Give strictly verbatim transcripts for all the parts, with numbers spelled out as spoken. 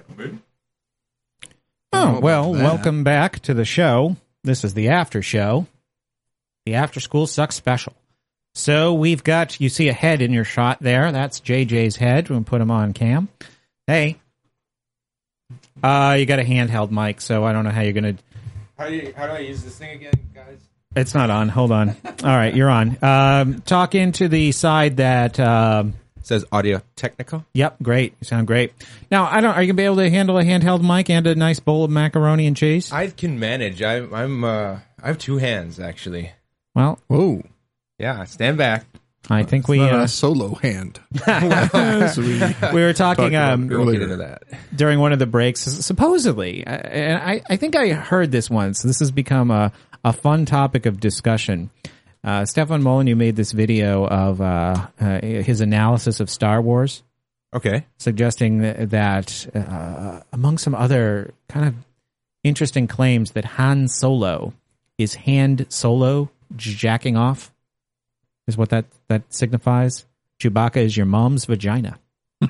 Oh, well, welcome back to the show. This is the after show. The After School Sucks special. So we've got, you see a head in your shot there. That's J J's head. We'll put him on cam. Hey. Uh, you got a handheld mic, so I don't know how you're going to... How do you, how do I use this thing again, guys? It's not on. Hold on. All right, you're on. Um, talk into the side that... Um, it says Audio Technica. Yep, great. You sound great. Now, I don't. Are you going to be able to handle a handheld mic and a nice bowl of macaroni and cheese? I can manage. I, I'm. Uh, I have two hands, actually. Well... Whoa. Yeah, stand back. I think it's we not uh, a solo hand. so we, we were talking um, we'll get into that during one of the breaks. Supposedly, uh, and I, I think I heard this once. This has become a, a fun topic of discussion. Uh, Stefan Molyneux made this video of uh, uh, his analysis of Star Wars. Okay, suggesting that, that uh, among some other kind of interesting claims that Han Solo is hand solo jacking off. Is what that, that signifies. Chewbacca is your mom's vagina.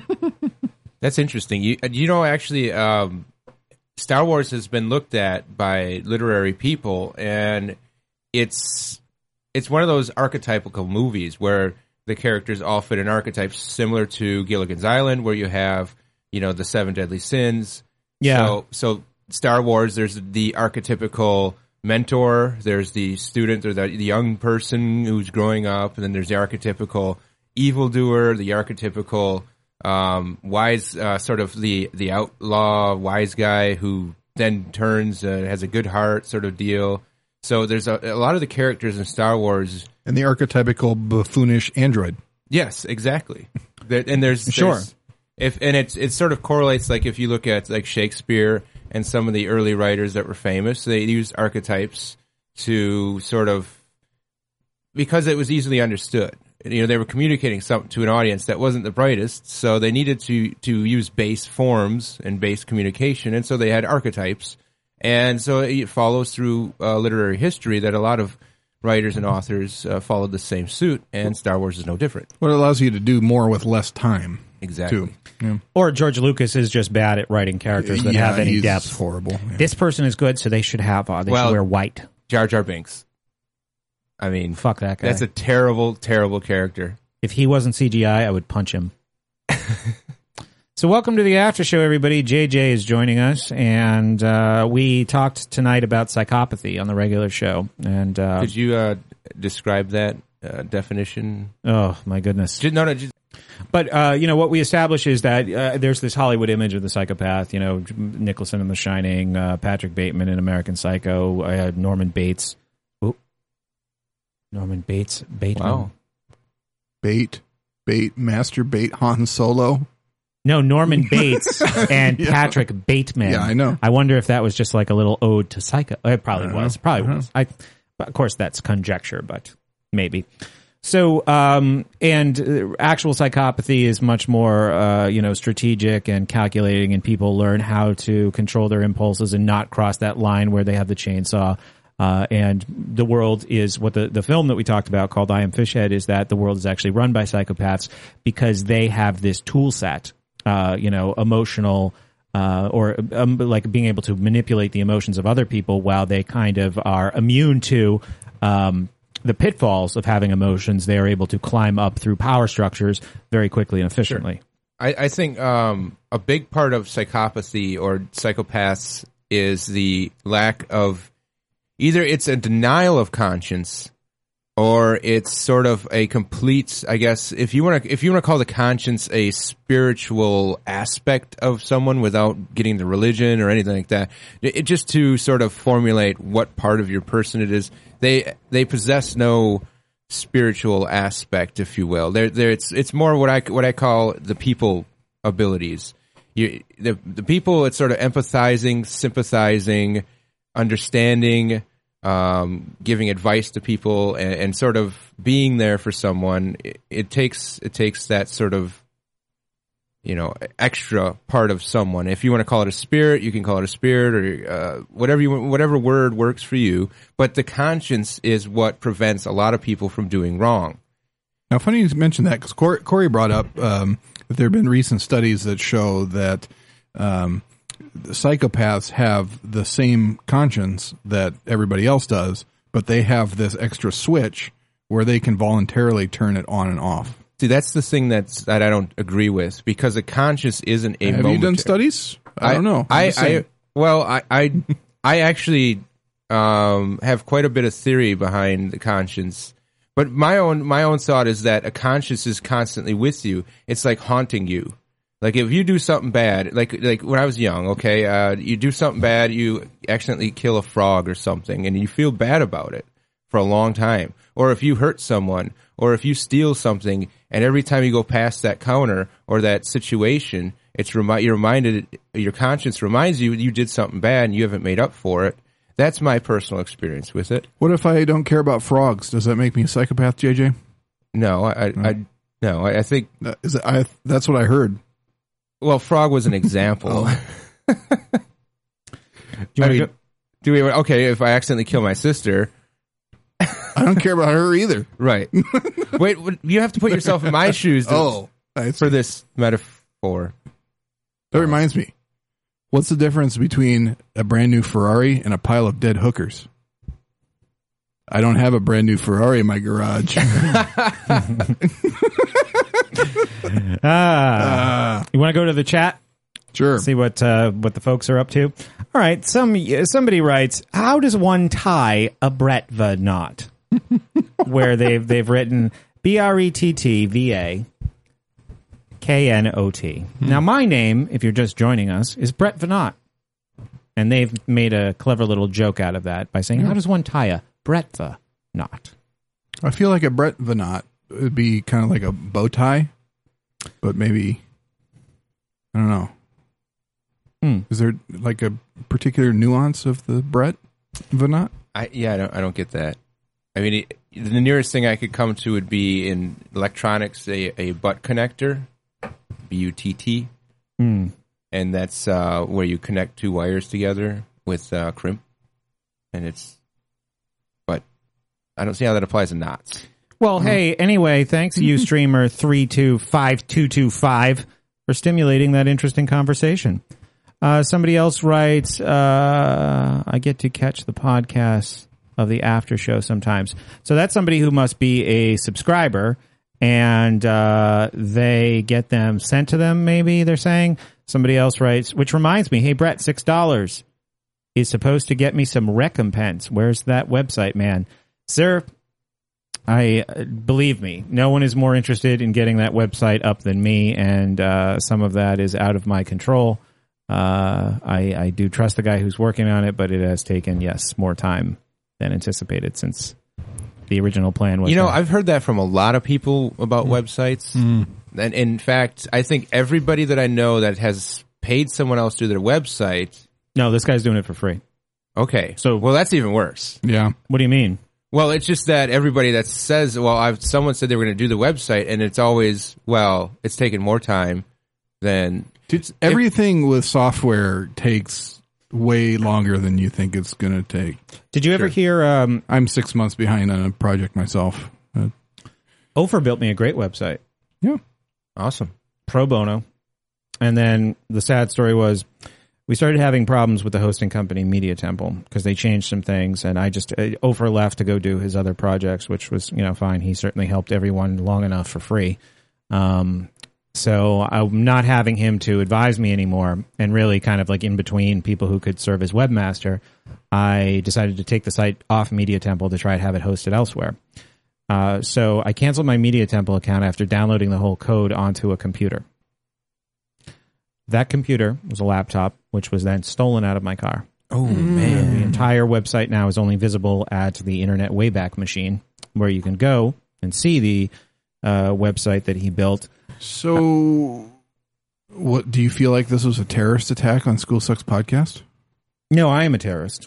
That's interesting. You you know, actually, um, Star Wars has been looked at by literary people, and it's it's one of those archetypical movies where the characters all fit in archetypes similar to Gilligan's Island, where you have, you know, the seven deadly sins. Yeah. So, so Star Wars, there's the archetypical mentor, there's the student or the, the young person who's growing up, and then there's the archetypical evildoer, the archetypical um, wise, uh, sort of the, the outlaw wise guy who then turns, uh, has a good heart sort of deal. So there's a, a lot of the characters in Star Wars. And the archetypical buffoonish android. Yes, exactly. There, and there's, sure. there's if and it's it sort of correlates, like if you look at like Shakespeare and some of the early writers that were famous, they used archetypes to sort of, because it was easily understood. You know, they were communicating something to an audience that wasn't the brightest, so they needed to to use base forms and base communication, and so they had archetypes. And so it follows through uh, literary history that a lot of writers and authors uh, followed the same suit, and Star Wars is no different. Well, it allows you to do more with less time. Exactly. Too. Yeah. Or George Lucas is just bad at writing characters that yeah, have any he's depth. horrible. Yeah. This person is good, so they should have. Uh, they well, should wear white. Jar Jar Binks. I mean, fuck that guy. That's a terrible, terrible character. If he wasn't C G I, I would punch him. So welcome to the after show, everybody. J J is joining us, and uh, we talked tonight about psychopathy on the regular show. And uh, could you uh, describe that uh, definition? Oh my goodness! Just, no, no. Just... But uh, you know what we establish is that uh, there's this Hollywood image of the psychopath. You know, Nicholson in The Shining, uh, Patrick Bateman in American Psycho, uh, Norman Bates. Ooh. Norman Bates, Bateman. Wow. Bait, bait, master bait, Han Solo. No, Norman Bates and yeah. Patrick Bateman. Yeah, I know. I wonder if that was just like a little ode to Psycho. It probably I was. know. Probably Uh-huh. was. I, of course, that's conjecture, but maybe. So, um, and uh, actual psychopathy is much more, uh, you know, strategic and calculating, and people learn how to control their impulses and not cross that line where they have the chainsaw. Uh, and the world is what the, the film that we talked about called I Am Fishhead is that the world is actually run by psychopaths because they have this tool set. Uh, you know, emotional, uh, or um, like being able to manipulate the emotions of other people while they kind of are immune to um, the pitfalls of having emotions. They are able to climb up through power structures very quickly and efficiently. Sure. I, I think um, a big part of psychopathy or psychopaths is the lack of either it's a denial of conscience, or it's sort of a complete, I guess, if you want to, if you want to call the conscience a spiritual aspect of someone without getting the religion or anything like that, it, just to sort of formulate what part of your person it is, they they possess no spiritual aspect, if you will. They're, they're, it's it's more what I what I call the people abilities. You, the the people, it's sort of empathizing, sympathizing, understanding. Um, giving advice to people and, and sort of being there for someone. It, it takes it takes that sort of, you know, extra part of someone. If you want to call it a spirit, you can call it a spirit, or uh, whatever you whatever word works for you. But the conscience is what prevents a lot of people from doing wrong. Now, funny you mention that because Corey, Corey brought up um, that there have been recent studies that show that um, psychopaths have the same conscience that everybody else does, but they have this extra switch where they can voluntarily turn it on and off. See, that's the thing that's that I don't agree with, because a conscience isn't a Have momentary. you done studies? I, don't know. I'm I, just saying. I well, I I, I actually um, have quite a bit of theory behind the conscience, but my own my own thought is that a conscience is constantly with you. It's like haunting you. Like if you do something bad, like like when I was young, okay, uh, you do something bad, you accidentally kill a frog or something, and you feel bad about it for a long time. Or if you hurt someone, or if you steal something, and every time you go past that counter or that situation, it's remi- you're reminded, your conscience reminds you you did something bad and you haven't made up for it. That's my personal experience with it. What if I don't care about frogs? Does that make me a psychopath, J J? No, I, I, I no, I, I think Uh, Is it, I, that's what I heard. well, frog was an example. Do you I wanna mean, go- do we? Okay, if I accidentally kill my sister, I don't care about her either. right? Wait, what- you have to put yourself in my shoes to, Oh, I for this metaphor. That reminds me. What's the difference between a brand new Ferrari and a pile of dead hookers? I don't have a brand new Ferrari in my garage. Ah, you want to go to the chat? Sure. See what uh, what the folks are up to. All right, some somebody writes, "How does one tie a bretva knot?" Where they've they've written B R E T T V A K N O T. Now, my name, if you're just joining us, is Brett Vanot, and they've made a clever little joke out of that by saying, "How does one tie a bretva knot?" I feel like a bretva knot would be kind of like a bow tie, but maybe, I don't know. Hmm. Is there like a particular nuance of the Brett knot? I yeah, I don't I don't get that. I mean, it, the nearest thing I could come to would be in electronics a, a butt connector, B U T T, Hmm. and that's uh, where you connect two wires together with uh, crimp, and it's. But I don't see how that applies to knots. Well, hey, anyway, thanks you streamer three two five two two five for stimulating that interesting conversation. Uh, somebody else writes, uh, I get to catch the podcast of the after show sometimes. So that's somebody who must be a subscriber, and uh, they get them sent to them, maybe they're saying. Somebody else writes, which reminds me, hey, Brett, six dollars is supposed to get me some recompense. Where's that website, man? Sir, I uh, believe me, no one is more interested in getting that website up than me, and uh, some of that is out of my control. Uh, I, I do trust the guy who's working on it, but it has taken, yes, more time than anticipated since the original plan was. You know, to- I've heard that from a lot of people about websites. And in fact, I think everybody that I know that has paid someone else to do their website. no, this guy's doing it for free. Okay. So- well, that's even worse. Yeah. What do you mean? Well, it's just that everybody that says, well, I've, someone said they were going to do the website, and it's always, well, it's taken more time than. Dude, everything with software takes way longer than you think it's going to take. Did you ever Sure. hear, um, I'm six months behind on a project myself. Uh, Ofer built me a great website. yeah. Awesome. Pro bono. And then the sad story was we started having problems with the hosting company Media Temple because they changed some things, and I just uh, Ofer left to go do his other projects, which was, you know, fine. He certainly helped everyone long enough for free. Um, so I'm not having him to advise me anymore, and really kind of like in between people who could serve as webmaster, I decided to take the site off Media Temple to try to have it hosted elsewhere. Uh, so I canceled my Media Temple account after downloading the whole code onto a computer. That computer was a laptop, which was then stolen out of my car. Oh, Man, the entire website now is only visible at the Internet Wayback Machine, where you can go and see the uh, website that he built. So, what do you feel like this was a terrorist attack on School Sucks Podcast? No, I am a terrorist.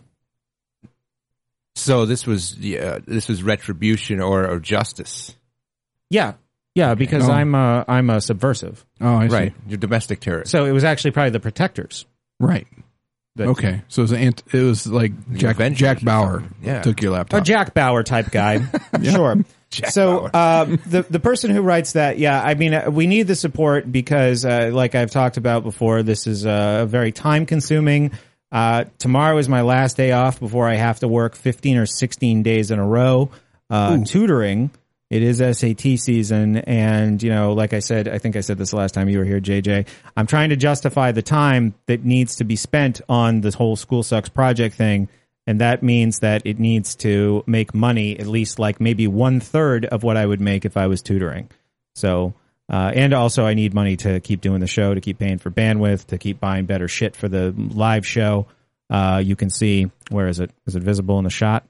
So this was yeah, this was retribution or, or justice. Yeah, yeah, because Oh. I'm a, I'm a subversive. Oh, I see. Right. You're domestic terrorist. So it was actually probably the protectors. Right. that- Okay. So it was, an ant- it was like Jack, Avengers Jack or Bauer something. Yeah. took your A laptop. Jack Bauer type guy. Sure. Jack So Bauer. um, the the person who writes that, yeah, I mean, uh, we need the support because, uh, like I've talked about before, this is uh, very time consuming. Uh, tomorrow is my last day off before I have to work fifteen or sixteen days in a row uh, tutoring. It is S A T season, and you know, like I said, I think I said this the last time you were here, J J. I'm trying to justify the time that needs to be spent on this whole School Sucks project thing. And that means that it needs to make money, at least like maybe one third of what I would make if I was tutoring. So, uh, and also I need money to keep doing the show, to keep paying for bandwidth, to keep buying better shit for the live show. Uh, you can see, where is it? Is it visible in the shot?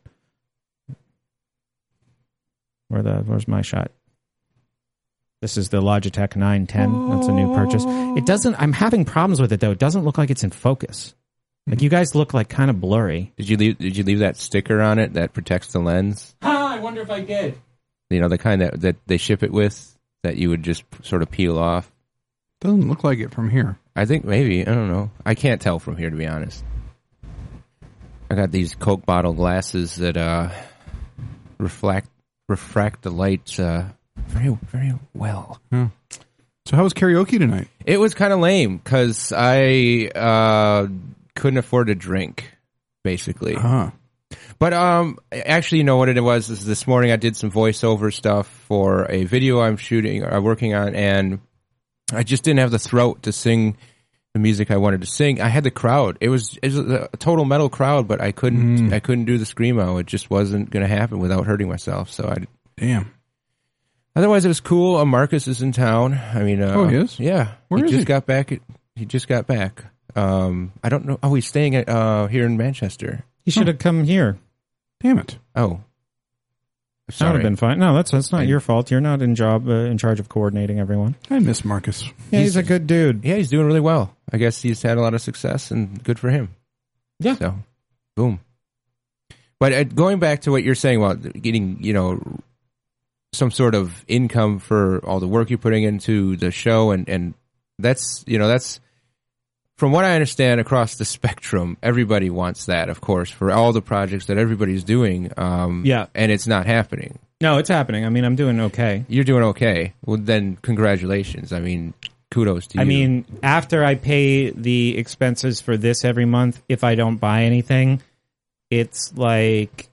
Where the, where's my shot? This is the Logitech nine ten. That's a new purchase. It doesn't, I'm having problems with it though. It doesn't look like it's in focus. Like, you guys look like kind of blurry. Did you leave? Did you leave that sticker on it that protects the lens? Ah, I wonder if I did. You know, the kind that that they ship it with that you would just sort of peel off. Doesn't look like it from here. I think maybe. I don't know. I can't tell from here, to be honest. I got these Coke bottle glasses that uh, reflect refract the light uh, very very well. Yeah. So how was karaoke tonight? It was kind of lame because I uh, couldn't afford to drink, basically. Uh-huh. But um, actually, you know what it was? Is this morning I did some voiceover stuff for a video I'm shooting, or working on, and I just didn't have the throat to sing the music I wanted to sing. I had the crowd. It was, it was a total metal crowd, but I couldn't. Mm. I couldn't do the screamo. It just wasn't going to happen without hurting myself. So I. Damn. Otherwise, it was cool. Uh, Marcus is in town. I mean, uh, oh, he is? Yeah, Where he is just he? got back. He just got back. Um, I don't know. Oh, he's staying at uh, here in Manchester. You should have come here. Damn it. Oh, That would sorry. have been fine. No, that's that's not I- your fault. You're not in job uh, in charge of coordinating everyone. I miss Marcus. Yeah, he's, a good dude. Yeah, he's doing really well. I guess he's had a lot of success, and good for him. Yeah. So, boom. But uh, going back to what you're saying about getting, you know, some sort of income for all the work you're putting into the show, and, and that's, you know, that's, from what I understand across the spectrum, everybody wants that, of course, for all the projects that everybody's doing. Um, Yeah. And it's not happening. No, it's happening. I mean, I'm doing okay. You're doing okay. Well, then congratulations. I mean, kudos to you. I mean, after I pay the expenses for this every month, if I don't buy anything, it's like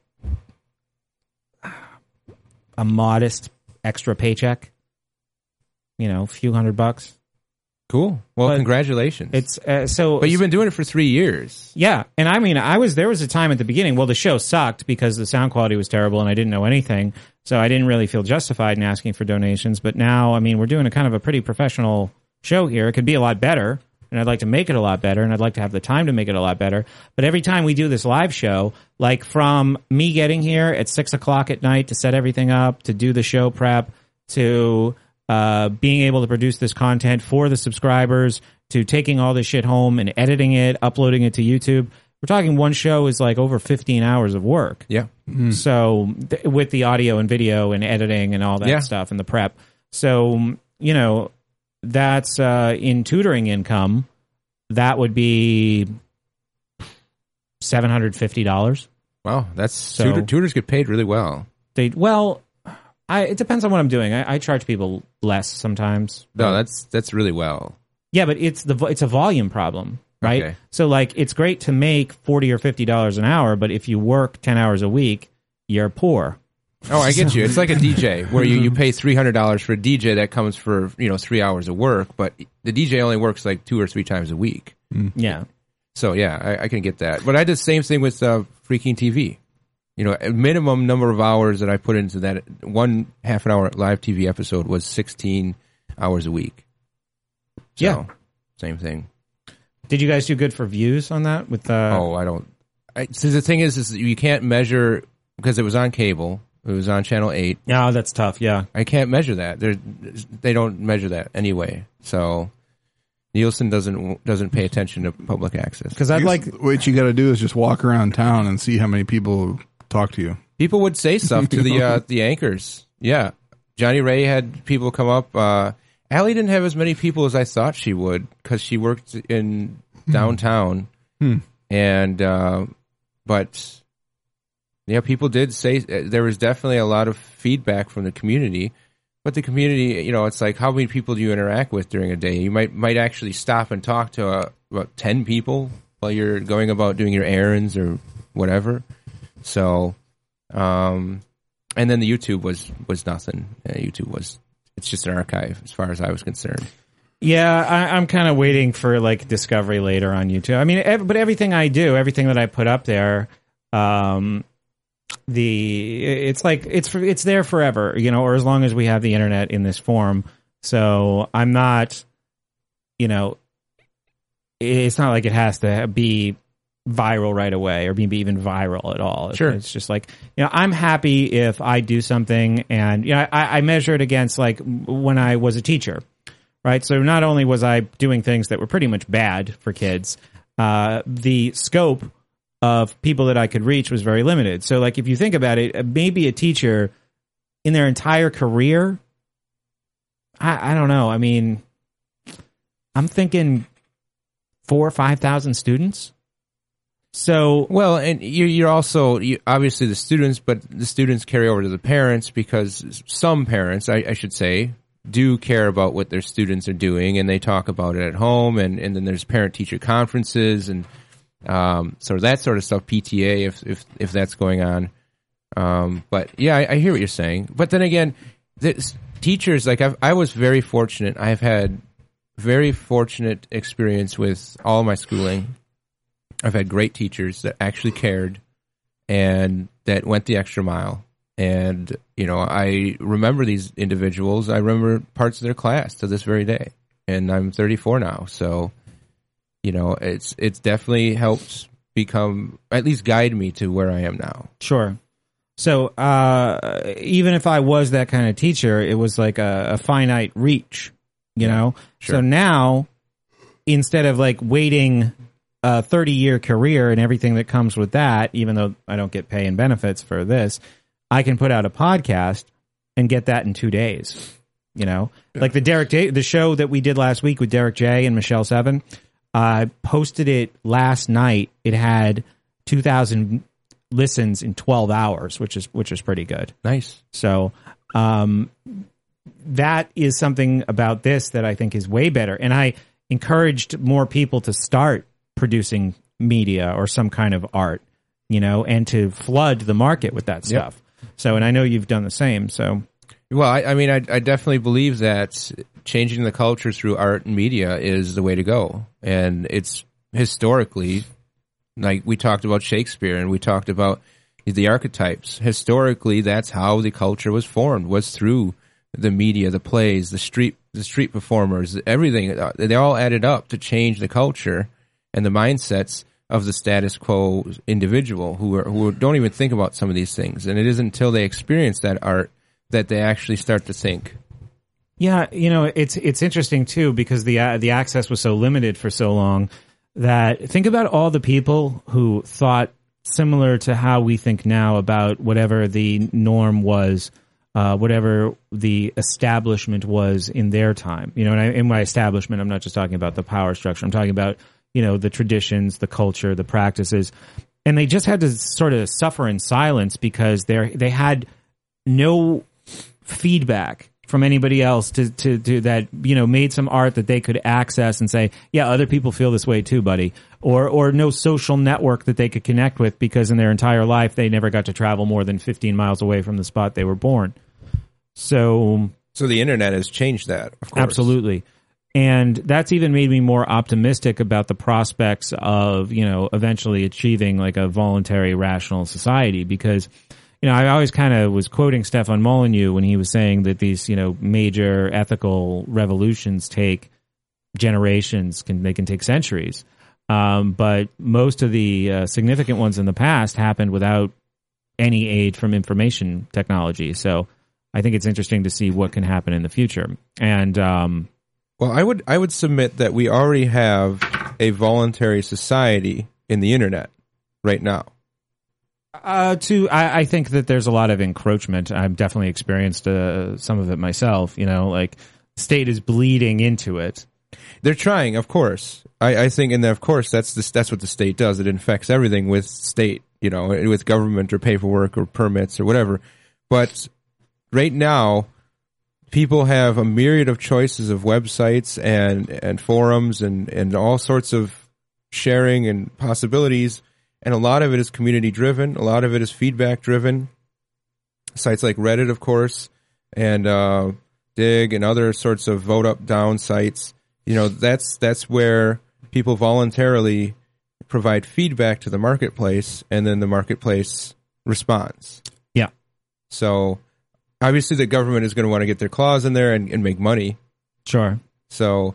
a modest extra paycheck. You know, a few hundred bucks. cool. Well, but congratulations. It's uh, so. But you've been doing it for three years. Yeah, and I mean, I was there was a time at the beginning. Well, the show sucked because the sound quality was terrible, and I didn't know anything, so I didn't really feel justified in asking for donations. But now, I mean, we're doing a kind of a pretty professional show here. It could be a lot better, and I'd like to make it a lot better, and I'd like to have the time to make it a lot better. But every time we do this live show, like from me getting here at six o'clock at night to set everything up, to do the show prep, to uh, being able to produce this content for the subscribers, to taking all this shit home and editing it, uploading it to YouTube. We're talking one show is like over fifteen hours of work. Yeah. So th- with the audio and video and editing and all that Yeah. stuff and the prep. So, you know, that's uh, in tutoring income, that would be seven hundred fifty dollars. Wow. That's So- tutor, tutors get paid really well. They well, I, it depends on what I'm doing. I, I charge people less sometimes. No, that's that's really well. Yeah, but it's the vo- it's a volume problem, right? Okay. So like it's great to make forty or fifty dollars an hour, but if you work ten hours a week, you're poor. Oh, I get you. It's like a D J where you, you pay three hundred dollars for a D J that comes for, you know, three hours of work, but the D J only works like two or three times a week. Yeah. So yeah, I, I can get that. But I did the same thing with uh, Freaking T V. You know, a minimum number of hours that I put into that one half an hour live T V episode was sixteen hours a week. So, Yeah. Same thing. Did you guys do good for views on that? With uh, Oh, I don't. I, so the thing is, is you can't measure because it was on cable. It was on channel eight. no, that's tough. Yeah. I can't measure that. They're, they don't measure that anyway. So Nielsen doesn't doesn't pay attention to public access. Because I'd like what you got to do is just walk around town and see how many people talk to you. People would say stuff to the uh, the anchors. Yeah, Johnny Ray had people come up. Uh, Allie didn't have as many people as I thought she would because she worked in downtown, Hmm. and uh, but Yeah, people did say uh, there was definitely a lot of feedback from the community. But the community, you know, it's like how many people do you interact with during a day? You might might actually stop and talk to uh, about ten people while you're going about doing your errands or whatever. So, um, and then the YouTube was was nothing. Uh, YouTube was it's just an archive as far as I was concerned. Yeah, I, I'm kind of waiting for like discovery later on YouTube. I mean, ev- but everything I do, everything that I put up there, um, the it's like it's for, it's there forever, you know, or as long as we have the internet in this form. So I'm not, you know, it's not like it has to be viral right away or be even viral at all. Sure. It's just like, you know, I'm happy if I do something and, you know, I, I measure it against like when I was a teacher, right? So not only was I doing things that were pretty much bad for kids, uh, the scope of people that I could reach was very limited. So like if you think about it, maybe a teacher in their entire career, I, I don't know. I mean, I'm thinking four or five thousand students. So well, and you, you're also you, obviously the students, but the students carry over to the parents because some parents, I, I should say, do care about what their students are doing, and they talk about it at home. And, and then there's parent-teacher conferences and um, so that sort of stuff. P T A, if if if that's going on. Um, but yeah, I, I hear what you're saying. But then again, this, teachers like I've, I was very fortunate. I've had very fortunate experience with all my schooling. I've had great teachers that actually cared and that went the extra mile. And, you know, I remember these individuals. I remember parts of their class to this very day. And I'm thirty-four now. So, you know, it's it's definitely helped become, at least guide me to where I am now. Sure. So uh, even if I was that kind of teacher, it was like a, a finite reach, you know? Sure. So now, instead of like waiting a thirty-year career and everything that comes with that, even though I don't get pay and benefits for this, I can put out a podcast and get that in two days. You know, yeah. Like the Derek J, the show that we did last week with Derek J and Michelle Seven. I uh, posted it last night. It had two thousand listens in twelve hours, which is which is pretty good. Nice. So um, that is something about this that I think is way better. And I encouraged more people to start producing media or some kind of art, you know, and to flood the market with that stuff. Yep. So, and I know you've done the same. So, well, I, I mean, I, I definitely believe that changing the culture through art and media is the way to go. And it's historically, like we talked about Shakespeare and we talked about the archetypes. Historically, that's how the culture was formed, was through the media, the plays, the street, the street performers, everything. They all added up to change the culture and the mindsets of the status quo individual who are, who don't even think about some of these things. And it isn't until they experience that art that they actually start to think. Yeah, you know, it's it's interesting too because the uh, the access was so limited for so long that think about all the people who thought similar to how we think now about whatever the norm was, uh, whatever the establishment was in their time. You know, and I, in my establishment, I'm not just talking about the power structure. I'm talking about, you know, the traditions, the culture, the practices, and they just had to sort of suffer in silence because they they had no feedback from anybody else to, to, to that, you know, made some art that they could access and say, yeah, other people feel this way too, buddy. Or, or no social network that they could connect with because in their entire life, they never got to travel more than fifteen miles away from the spot they were born. So, so the internet has changed that, of course. Absolutely. And that's even made me more optimistic about the prospects of, you know, eventually achieving like a voluntary rational society because, you know, I always kind of was quoting Stefan Molyneux when he was saying that these, you know, major ethical revolutions take generations, can they can take centuries. Um, but most of the uh, significant ones in the past happened without any aid from information technology. So I think it's interesting to see what can happen in the future. And um, well, I would I would submit that we already have a voluntary society in the internet right now. Uh, to I, I think that there's a lot of encroachment. I've definitely experienced uh, some of it myself. You know, like the state is bleeding into it. They're trying, of course. I, I think, and of course, that's the, that's what the state does. It infects everything with state you know, with government or paperwork or permits or whatever. But right now, people have a myriad of choices of websites and, and forums and, and all sorts of sharing and possibilities. And a lot of it is community driven. A lot of it is feedback driven. Sites like Reddit, of course, and uh, Dig and other sorts of vote up down sites. You know, that's that's where people voluntarily provide feedback to the marketplace, and then the marketplace responds. Yeah. So obviously the government is going to want to get their claws in there and, and make money. Sure. So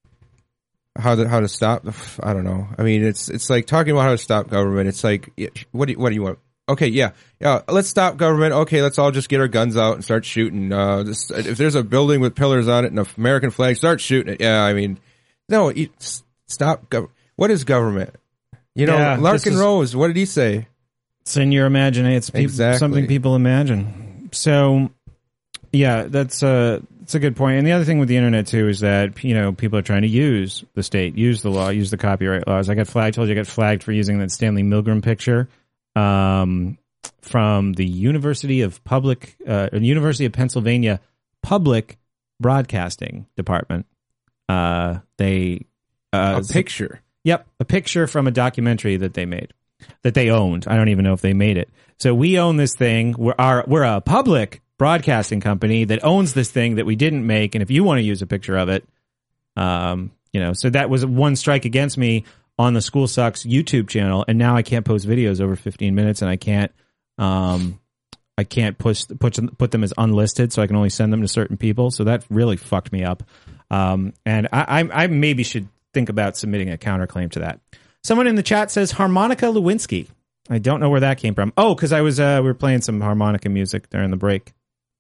how to how to stop? I don't know. I mean, it's it's like talking about how to stop government. It's like, what do you, what do you want? Okay, yeah, yeah. Let's stop government. Okay, let's all just get our guns out and start shooting. Uh, this, if there's a building with pillars on it and an American flag, start shooting it. Yeah, I mean, no, you, stop. Gov- what is government? You know, Yeah, Larkin this is- Rose. What did he say? It's in your imagination. It's peop- Exactly. something people imagine. So, yeah, that's a that's a good point. And the other thing with the internet too is that, you know, people are trying to use the state, use the law, use the copyright laws. I got flagged. I told you I got flagged for using that Stanley Milgram picture um, from the University of Public, uh, University of Pennsylvania Public Broadcasting Department. Uh, they uh, A picture. Yep, a picture from a documentary that they made, that they owned. I don't even know if they made it. So we own this thing. We're our, we're a public broadcasting company that owns this thing that we didn't make. And if you want to use a picture of it, um, you know, so that was one strike against me on the School Sucks YouTube channel, and now I can't post videos over fifteen minutes, and I can't, um, I can't push put put them as unlisted, so I can only send them to certain people. So that really fucked me up. Um, and I, I, I maybe should think about submitting a counterclaim to that. Someone in the chat says harmonica Lewinsky. I don't know where that came from. Oh, because I was uh, we were playing some harmonica music during the break.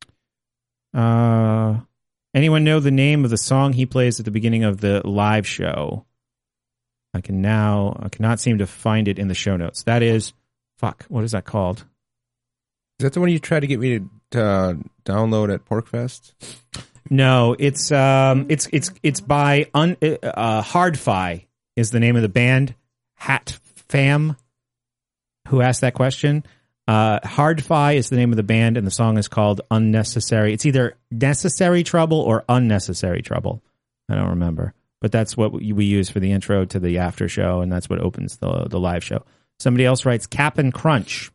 Uh, anyone know the name of the song he plays at the beginning of the live show? I can now I cannot seem to find it in the show notes. That is, fuck. What is that called? Is that the one you tried to get me to uh, download at PorkFest? No, it's um, it's it's it's by un, uh, Hardfi is the name of the band. Hat Fam, who asked that question. Uh, Hardfi is the name of the band, and the song is called Unnecessary. It's either Necessary Trouble or Unnecessary Trouble. I don't remember, but that's what we we use for the intro to the after show, and that's what opens the the live show. Somebody else writes Cap'n Crunch.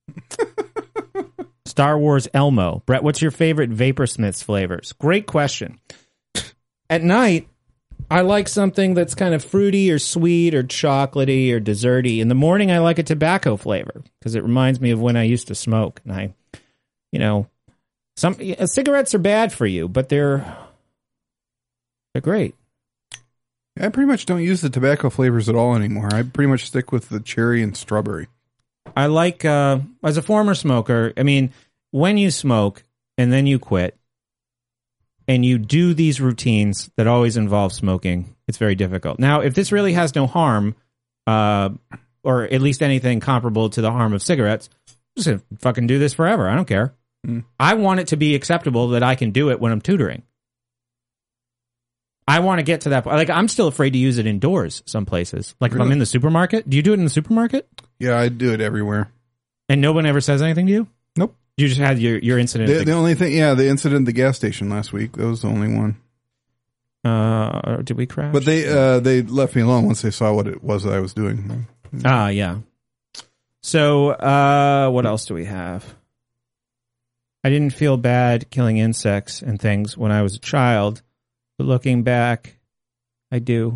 Star Wars Elmo. Brett, what's your favorite Vaporsmiths flavors? Great question. At night, I like something that's kind of fruity or sweet or chocolatey or desserty. In the morning, I like a tobacco flavor because it reminds me of when I used to smoke. And I, you know, some uh, cigarettes are bad for you, but they're they're great. I pretty much don't use the tobacco flavors at all anymore. I pretty much stick with the cherry and strawberry. I like, uh, as a former smoker, I mean, when you smoke and then you quit and you do these routines that always involve smoking, it's very difficult. Now, if this really has no harm, uh, or at least anything comparable to the harm of cigarettes, I'm just going to fucking do this forever. I don't care. Mm. I want it to be acceptable that I can do it when I'm tutoring. I want to get to that point. Like, I'm still afraid to use it indoors some places. Like, really? If I'm in the supermarket. Do you do it in the supermarket? Yeah, I do it everywhere. And no one ever says anything to you? Nope. You just had your, your incident. The, the only thing, yeah, the incident at the gas station last week. That was the only one. Uh, did we crash? But they uh, they left me alone once they saw what it was that I was doing. Ah, yeah. So, uh, what else do we have? I didn't feel bad killing insects and things when I was a child. But looking back, I do.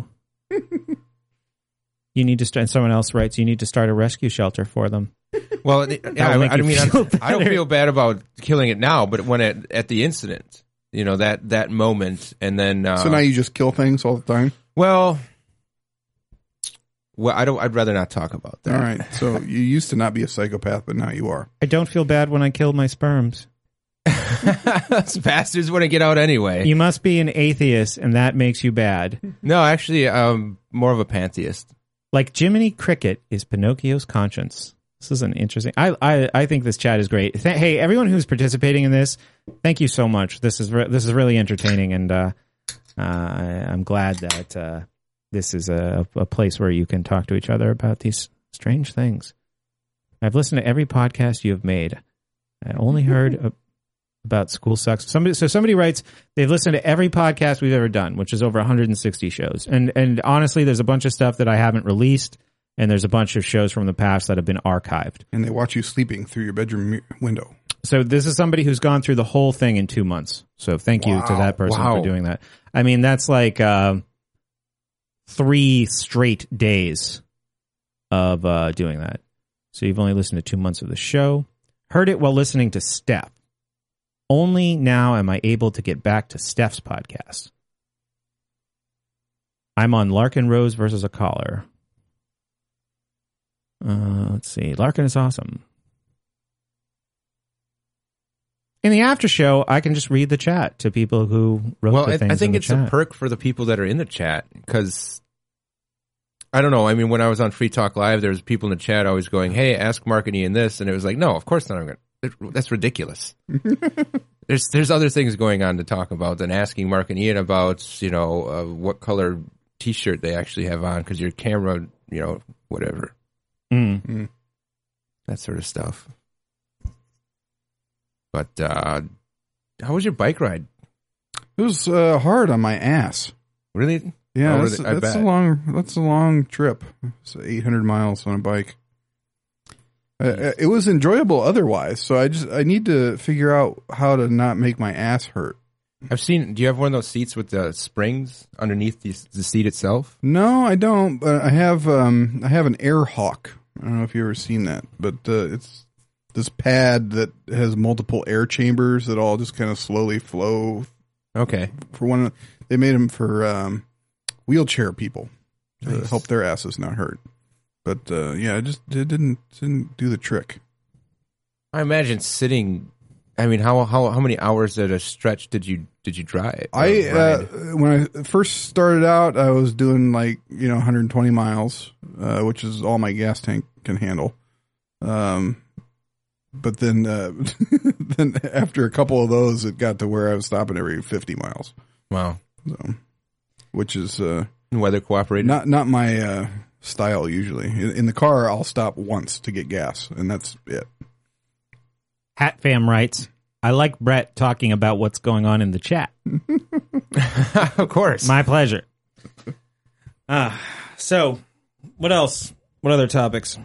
You need to start, and someone else writes, you need to start a rescue shelter for them. Well, yeah, I, I mean, I, I don't feel bad about killing it now, but when it, at the incident, you know, that, that moment, and then... Uh, so now you just kill things all the time? Well, well, I don't, I'd rather not talk about that. All right, so you used to not be a psychopath, but now you are. I don't feel bad when I kill my sperms. Those bastards want to get out anyway. You must be an atheist, and that makes you bad. No, actually, I'm more of a pantheist. Like Jiminy Cricket is Pinocchio's conscience. This is an interesting... I I, I think this chat is great. Th- hey, everyone who's participating in this, thank you so much. This is re- this is really entertaining, and uh, uh, I, I'm glad that uh, this is a, a place where you can talk to each other about these strange things. I've listened to every podcast you have made. I only heard a, about School Sucks. Somebody, so somebody writes, they've listened to every podcast we've ever done, which is over one hundred sixty shows. And and honestly, there's a bunch of stuff that I haven't released, and there's a bunch of shows from the past that have been archived. And they watch you sleeping through your bedroom mi- window. So this is somebody who's gone through the whole thing in two months. So thank you Wow. to that person Wow. for doing that. I mean, that's like uh, three straight days of uh, doing that. So you've only listened to two months of the show. Heard it while listening to Steph. Only now am I able to get back to Steph's podcast. I'm on Larkin Rose versus a Caller. Uh, let's see. Larkin is awesome. In the after show, I can just read the chat to people who wrote Well, the I, things I think in the it's chat. a perk for the people that are in the chat because I don't know. I mean, when I was on Free Talk Live, there was people in the chat always going, "Hey, ask Mark and Ian this," and it was like, "No, of course not. I'm going. That's ridiculous." there's there's other things going on to talk about than asking Mark and Ian about you know uh, what color T-shirt they actually have on because your camera, you know, whatever, Mm. Mm. that sort of stuff. But uh, how was your bike ride? It was uh, hard on my ass. Really? Yeah, Oh, that's, I that's a bet. long. That's a long trip. It's eight hundred miles on a bike. Uh, it was enjoyable otherwise. So I just I need to figure out how to not make my ass hurt. I've seen. Do you have one of those seats with the springs underneath the, the seat itself? No, I don't. But I have um I have an Air Hawk. I don't know if you've ever seen that, but uh, it's this pad that has multiple air chambers that all just kind of slowly flow. Okay. For one, they made them for um, wheelchair people to Nice. help their asses not hurt. But uh, yeah, it just it didn't didn't do the trick. I imagine sitting. I mean, how how how many hours at a stretch did you did you drive? I or uh, ride? when I first started out, I was doing like you know one hundred twenty miles, uh, which is all my gas tank can handle. Um, but then uh, then after a couple of those, it got to where I was stopping every fifty miles. Wow. So, which is uh, Weather cooperated. not not my uh, style usually. In, in the car, I'll stop once to get gas, and that's it. Hat Fam writes, I like Brett talking about what's going on in the chat. Of course. My pleasure. Uh, so, what else? What other topics?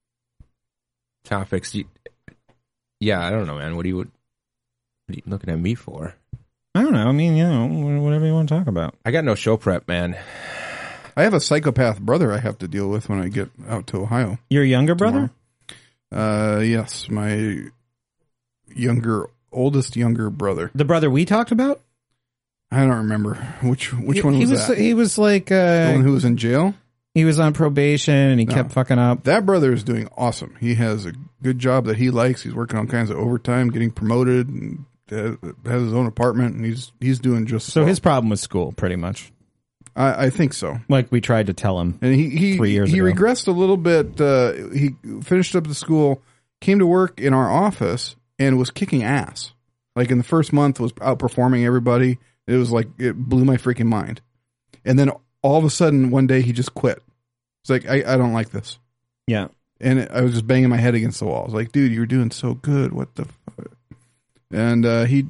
Topics. You, yeah, I don't know, man. What are you, what are you looking at me for? I don't know. I mean, you know, whatever you want to talk about. I got no show prep, man. I have a psychopath brother I have to deal with when I get out to Ohio. Your younger brother? Uh, yes, my younger, oldest younger brother. The brother we talked about? I don't remember which which he, one he was, was that. He was like, The one uh, who was in jail. he was on probation and he No. kept fucking up. That brother is doing awesome. He has a good job that he likes. He's working all kinds of overtime, getting promoted, and has has his own apartment, and he's he's doing just So well. his problem was school, pretty much. I, I think so. Like we tried to tell him. And he he Three years he ago. regressed a little bit. Uh, he finished up the school, came to work in our office, and was kicking ass. Like in the first month, was outperforming everybody. It was like it blew my freaking mind. And then all of a sudden, one day he just quit. It's like I, I don't like this. Yeah. And I was just banging my head against the wall. I was like, dude, you were doing so good. What the fuck? And uh, he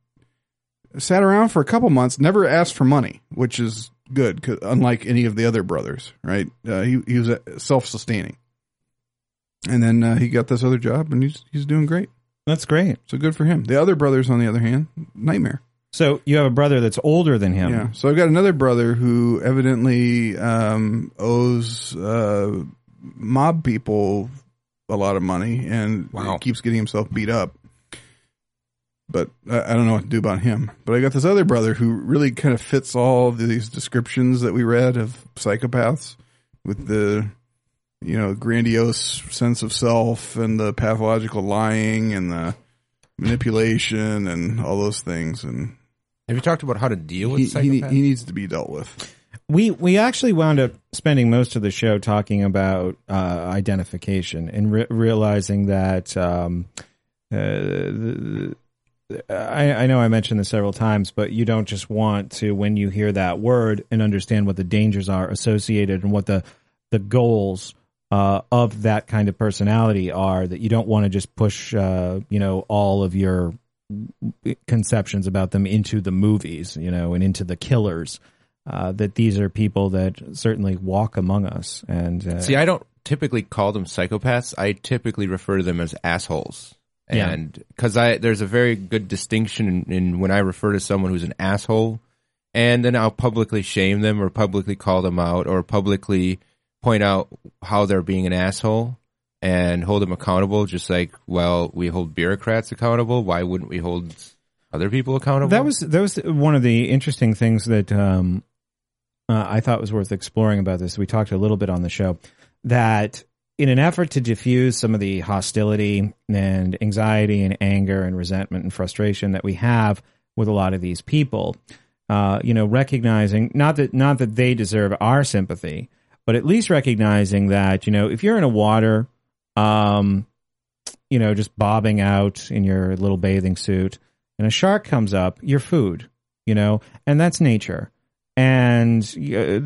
sat around for a couple months, never asked for money, which is good, 'cause unlike any of the other brothers, right? Uh, he he was uh, self-sustaining. And then uh, he got this other job, and he's he's doing great. That's great. So good for him. The other brothers, on the other hand, nightmare. So you have a brother that's older than him. Yeah. So I've got another brother who evidently um, owes uh, mob people a lot of money and Wow. keeps getting himself beat up. But I, I don't know what to do about him. But I got this other brother who really kind of fits all of these descriptions that we read of psychopaths with the, you know, grandiose sense of self and the pathological lying and the manipulation and all those things. And Have you talked about how to deal with he, he, psychopaths? he needs to be dealt with. We we actually wound up spending most of the show talking about uh, identification and re- realizing that um, uh, the, I, I know I mentioned this several times, but you don't just want to, when you hear that word, and understand what the dangers are associated and what the the goals uh, of that kind of personality are that you don't want to just push, uh, you know, all of your conceptions about them into the movies, you know, and into the killers. Uh, that these are people that certainly walk among us. And uh, see, I don't typically call them psychopaths. I typically refer to them as assholes. And because I there's a very good distinction in, in when I refer to someone who's an asshole, and then I'll publicly shame them or publicly call them out or publicly point out how they're being an asshole and hold them accountable, just like, well, we hold bureaucrats accountable. Why wouldn't we hold other people accountable? That was that was one of the interesting things that um, uh, I thought was worth exploring about this. We talked a little bit on the show that in an effort to diffuse some of the hostility and anxiety and anger and resentment and frustration that we have with a lot of these people, uh, you know, recognizing not that not that they deserve our sympathy, but at least recognizing that, you know, if you're in a water, um, you know, just bobbing out in your little bathing suit, and a shark comes up, you're food, you know, and that's nature. And uh,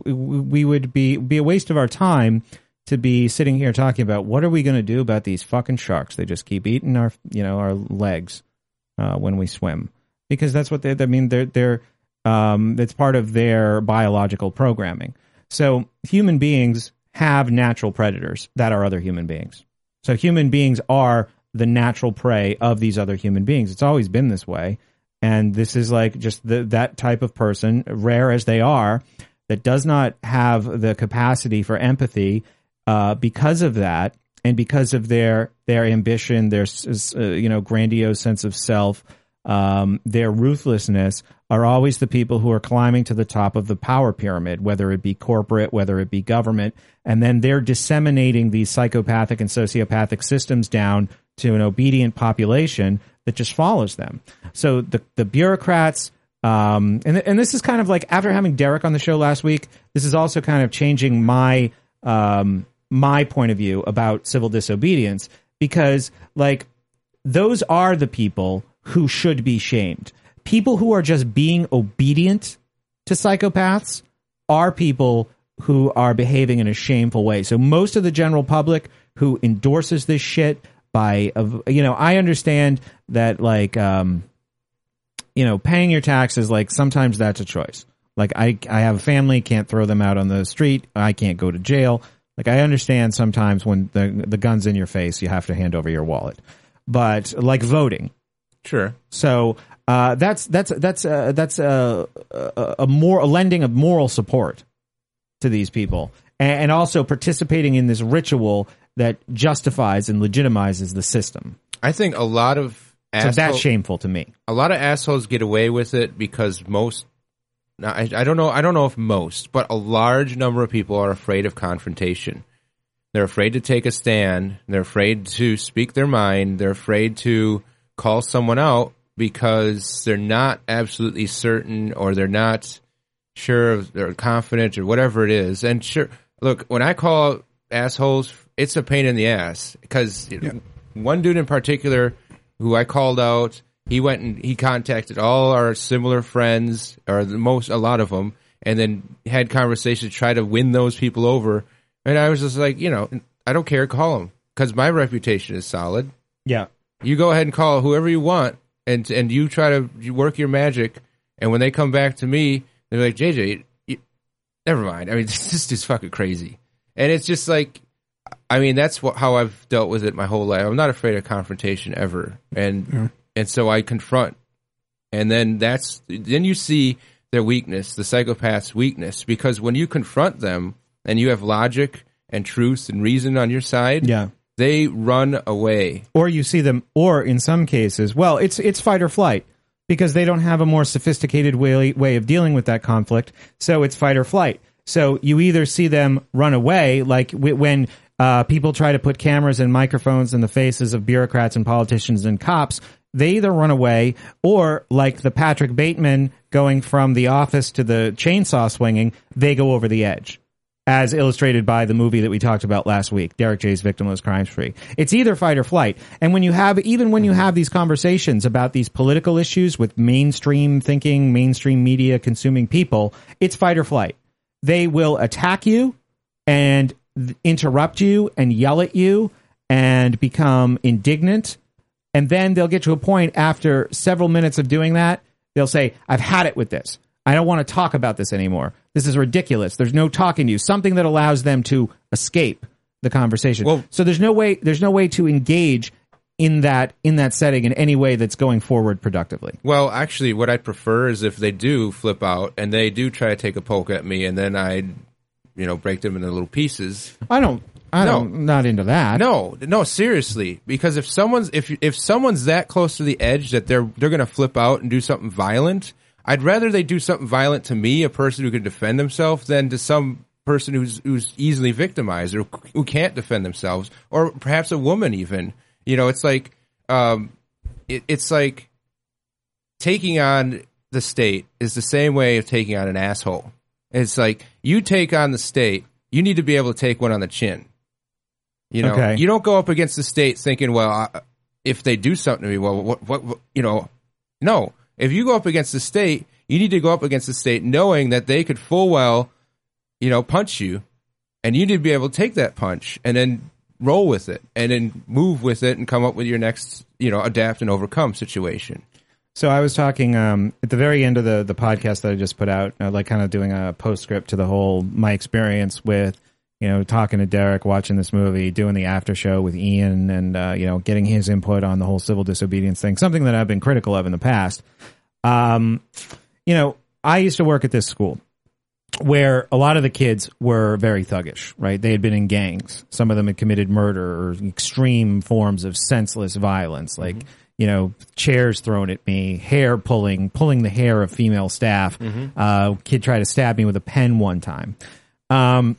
we would be be a waste of our time to be sitting here talking about what are we going to do about these fucking sharks? They just keep eating our, you know, our legs uh, when we swim, because that's what they. I mean, they're they're um, it's part of their biological programming. So human beings have natural predators that are other human beings. So human beings are the natural prey of these other human beings. It's always been this way, and this is like just the, that type of person, rare as they are, that does not have the capacity for empathy. Uh, because of that, and because of their their ambition, their uh, you know grandiose sense of self, um, their ruthlessness, are always the people who are climbing to the top of the power pyramid, whether it be corporate, whether it be government, and then they're disseminating these psychopathic and sociopathic systems down to an obedient population that just follows them. So the the bureaucrats. Um, and and this is kind of like, after having Derek on the show last week, this is also kind of changing my um. my point of view about civil disobedience, because like those are the people who should be shamed. People who are just being obedient to psychopaths are people who are behaving in a shameful way. So most of the general public who endorses this shit by, you know, I understand that like, um, you know, paying your taxes, like sometimes that's a choice. Like I, I have a family, can't throw them out on the street. I can't go to jail. Like, I understand sometimes when the the gun's in your face, you have to hand over your wallet. But like voting, sure. So uh, that's that's that's uh, that's a, a, a more a lending of moral support to these people, and, and also participating in this ritual that justifies and legitimizes the system. I think a lot of asshole, so that's shameful to me. A lot of assholes get away with it because most. Now, I, I don't know. I don't know if most, but a large number of people are afraid of confrontation. They're afraid to take a stand. They're afraid to speak their mind. They're afraid to call someone out because they're not absolutely certain, or they're not sure, of, they're confident, or whatever it is. And sure, look, when I call assholes, it's a pain in the ass, because yeah. one dude in particular who I called out. He went and he contacted all our similar friends, or the most, a lot of them, and then had conversations to try to win those people over. And I was just like, you know, I don't care, call them, because my reputation is solid. Yeah, you go ahead and call whoever you want, and and you try to you work your magic. And when they come back to me, they're like, J J, you, you, never mind. I mean, this is just fucking crazy. And it's just like, I mean, that's what, how I've dealt with it my whole life. I'm not afraid of confrontation ever, and. Yeah. And so I confront, and then that's then you see their weakness, the psychopath's weakness, because when you confront them and you have logic and truth and reason on your side, yeah, they run away. Or you see them, or in some cases, well, it's it's fight or flight, because they don't have a more sophisticated way way of dealing with that conflict. So it's fight or flight. So you either see them run away, like when uh, people try to put cameras and microphones in the faces of bureaucrats and politicians and cops. They either run away, or like the Patrick Bateman going from The Office to the chainsaw swinging, they go over the edge, as illustrated by the movie that we talked about last week, Derek J's Victimless Crimes Free. It's either fight or flight. And when you have, even when you have these conversations about these political issues with mainstream thinking, mainstream media consuming people, it's fight or flight. They will attack you, and th- interrupt you and yell at you and become indignant. And then they'll get to a point after several minutes of doing that, they'll say, I've had it with this. I don't want to talk about this anymore. This is ridiculous. There's no talking to you. Something that allows them to escape the conversation. Well, so there's no way there's no way to engage in that in that setting in any way that's going forward productively. Well, actually, what I prefer is if they do flip out and they do try to take a poke at me, and then I, you know, break them into little pieces. I don't. I No. don't. Not into that. No, no, seriously, because if someone's if if someone's that close to the edge that they're they're going to flip out and do something violent, I'd rather they do something violent to me, a person who can defend himself, than to some person who's who's easily victimized or who can't defend themselves, or perhaps a woman even. You know, it's like um, it, it's like taking on the state is the same way of taking on an asshole. It's like you take on the state, you need to be able to take one on the chin. You know, Okay. you don't go up against the state thinking, well, I, if they do something to me, well, what, what, what, you know, no. If you go up against the state, you need to go up against the state knowing that they could full well, you know, punch you, and you need to be able to take that punch and then roll with it and then move with it and come up with your next, you know, adapt and overcome situation. So I was talking um, at the very end of the the podcast that I just put out, uh, like kind of doing a postscript to the whole my experience with, you know, talking to Derek, watching this movie, doing the after show with Ian, and uh, you know, getting his input on the whole civil disobedience thing. Something that I've been critical of in the past. Um, you know, I used to work at this school where a lot of the kids were very thuggish, right? They had been in gangs. Some of them had committed murder or extreme forms of senseless violence, like, mm-hmm. you know, chairs thrown at me, hair pulling, pulling the hair of female staff. Mm-hmm. Uh, kid tried to stab me with a pen one time. Um,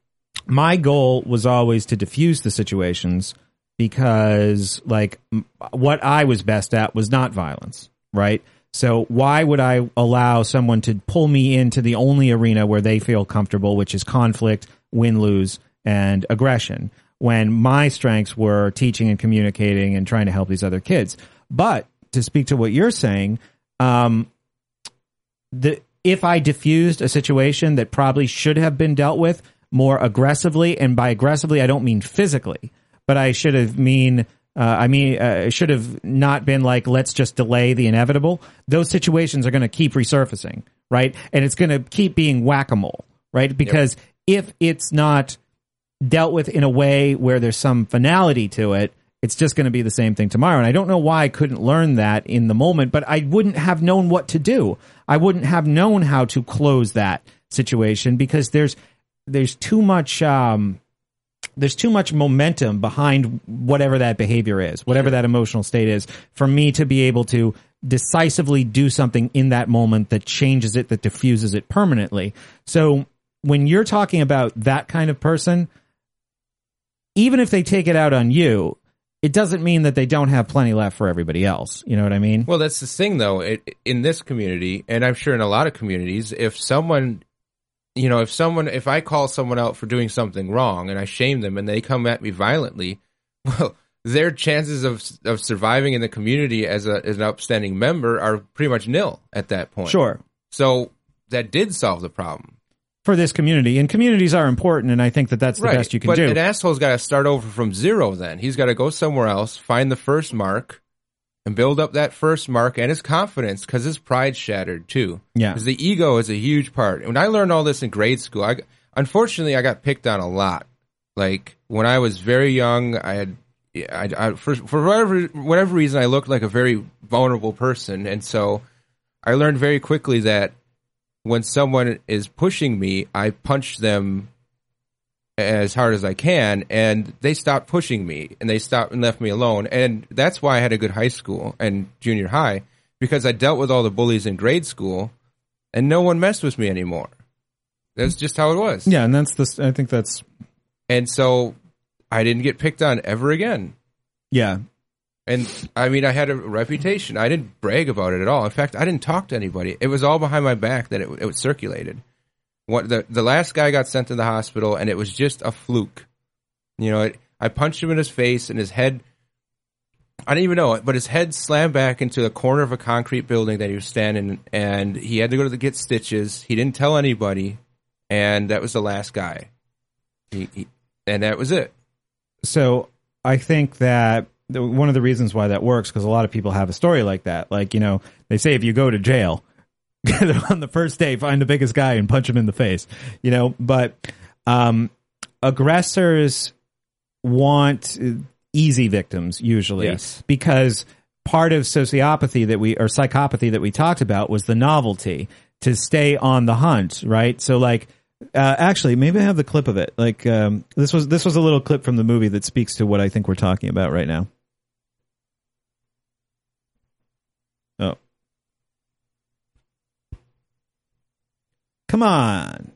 my goal was always to diffuse the situations because, like, m- what I was best at was not violence, right? So why would I allow someone to pull me into the only arena where they feel comfortable, which is conflict, win-lose, and aggression, when my strengths were teaching and communicating and trying to help these other kids? But to speak to what you're saying, um, the if I diffused a situation that probably should have been dealt with more aggressively, and by aggressively I don't mean physically, but I should have mean uh, I mean uh, it should have not been like, let's just delay the inevitable. Those situations are going to keep resurfacing, right? And it's going to keep being whack-a-mole, right? Because yep. if it's not dealt with in a way where there's some finality to it, it's just going to be the same thing tomorrow. And I don't know why I couldn't learn that in the moment, but I wouldn't have known what to do. I wouldn't have known how to close that situation because there's there's too much um, there's too much momentum behind whatever that behavior is, whatever that emotional state is, for me to be able to decisively do something in that moment that changes it, that diffuses it permanently. So when you're talking about that kind of person, even if they take it out on you, it doesn't mean that they don't have plenty left for everybody else. You know what I mean? Well, that's the thing, though. It, in this community, and I'm sure in a lot of communities, if someone, you know, if someone, if I call someone out for doing something wrong and I shame them and they come at me violently, well, their chances of of surviving in the community as, a, as an upstanding member are pretty much nil at that point. Sure. So that did solve the problem. For this community, and communities are important, and I think that that's the right. best you can but do. But an asshole's got to start over from zero then. He's got to go somewhere else, find the first mark, and build up that first mark and his confidence, because his pride's shattered too. Yeah. Because the ego is a huge part. When I learned all this in grade school, I, unfortunately, I got picked on a lot. Like, when I was very young, I had, I, I, for, for whatever, whatever reason, I looked like a very vulnerable person, and so I learned very quickly that when someone is pushing me, I punch them as hard as I can, and they stop pushing me, and they stopped and left me alone. And that's why I had a good high school and junior high, because I dealt with all the bullies in grade school, and no one messed with me anymore. That's just how it was. Yeah, and that's the. I think that's. And so I didn't get picked on ever again. Yeah. And, I mean, I had a reputation. I didn't brag about it at all. In fact, I didn't talk to anybody. It was all behind my back that it, it was circulated. What, the, the last guy got sent to the hospital, and it was just a fluke. You know, it, I punched him in his face, and his head, I didn't even know it, but his head slammed back into the corner of a concrete building that he was standing in, and he had to go to the, get stitches. He didn't tell anybody, and that was the last guy. He, he, and that was it. So I think that the, one of the reasons why that works, because a lot of people have a story like that. Like, you know, they say if you go to jail on the first day, find the biggest guy and punch him in the face, you know, but um, aggressors want easy victims usually, yes. because part of sociopathy that we, or psychopathy that we talked about, was the novelty, to stay on the hunt, right? So like, uh, actually, maybe I have the clip of it. Like, um, this was, this was a little clip from the movie that speaks to what I think we're talking about right now. Oh. Come on.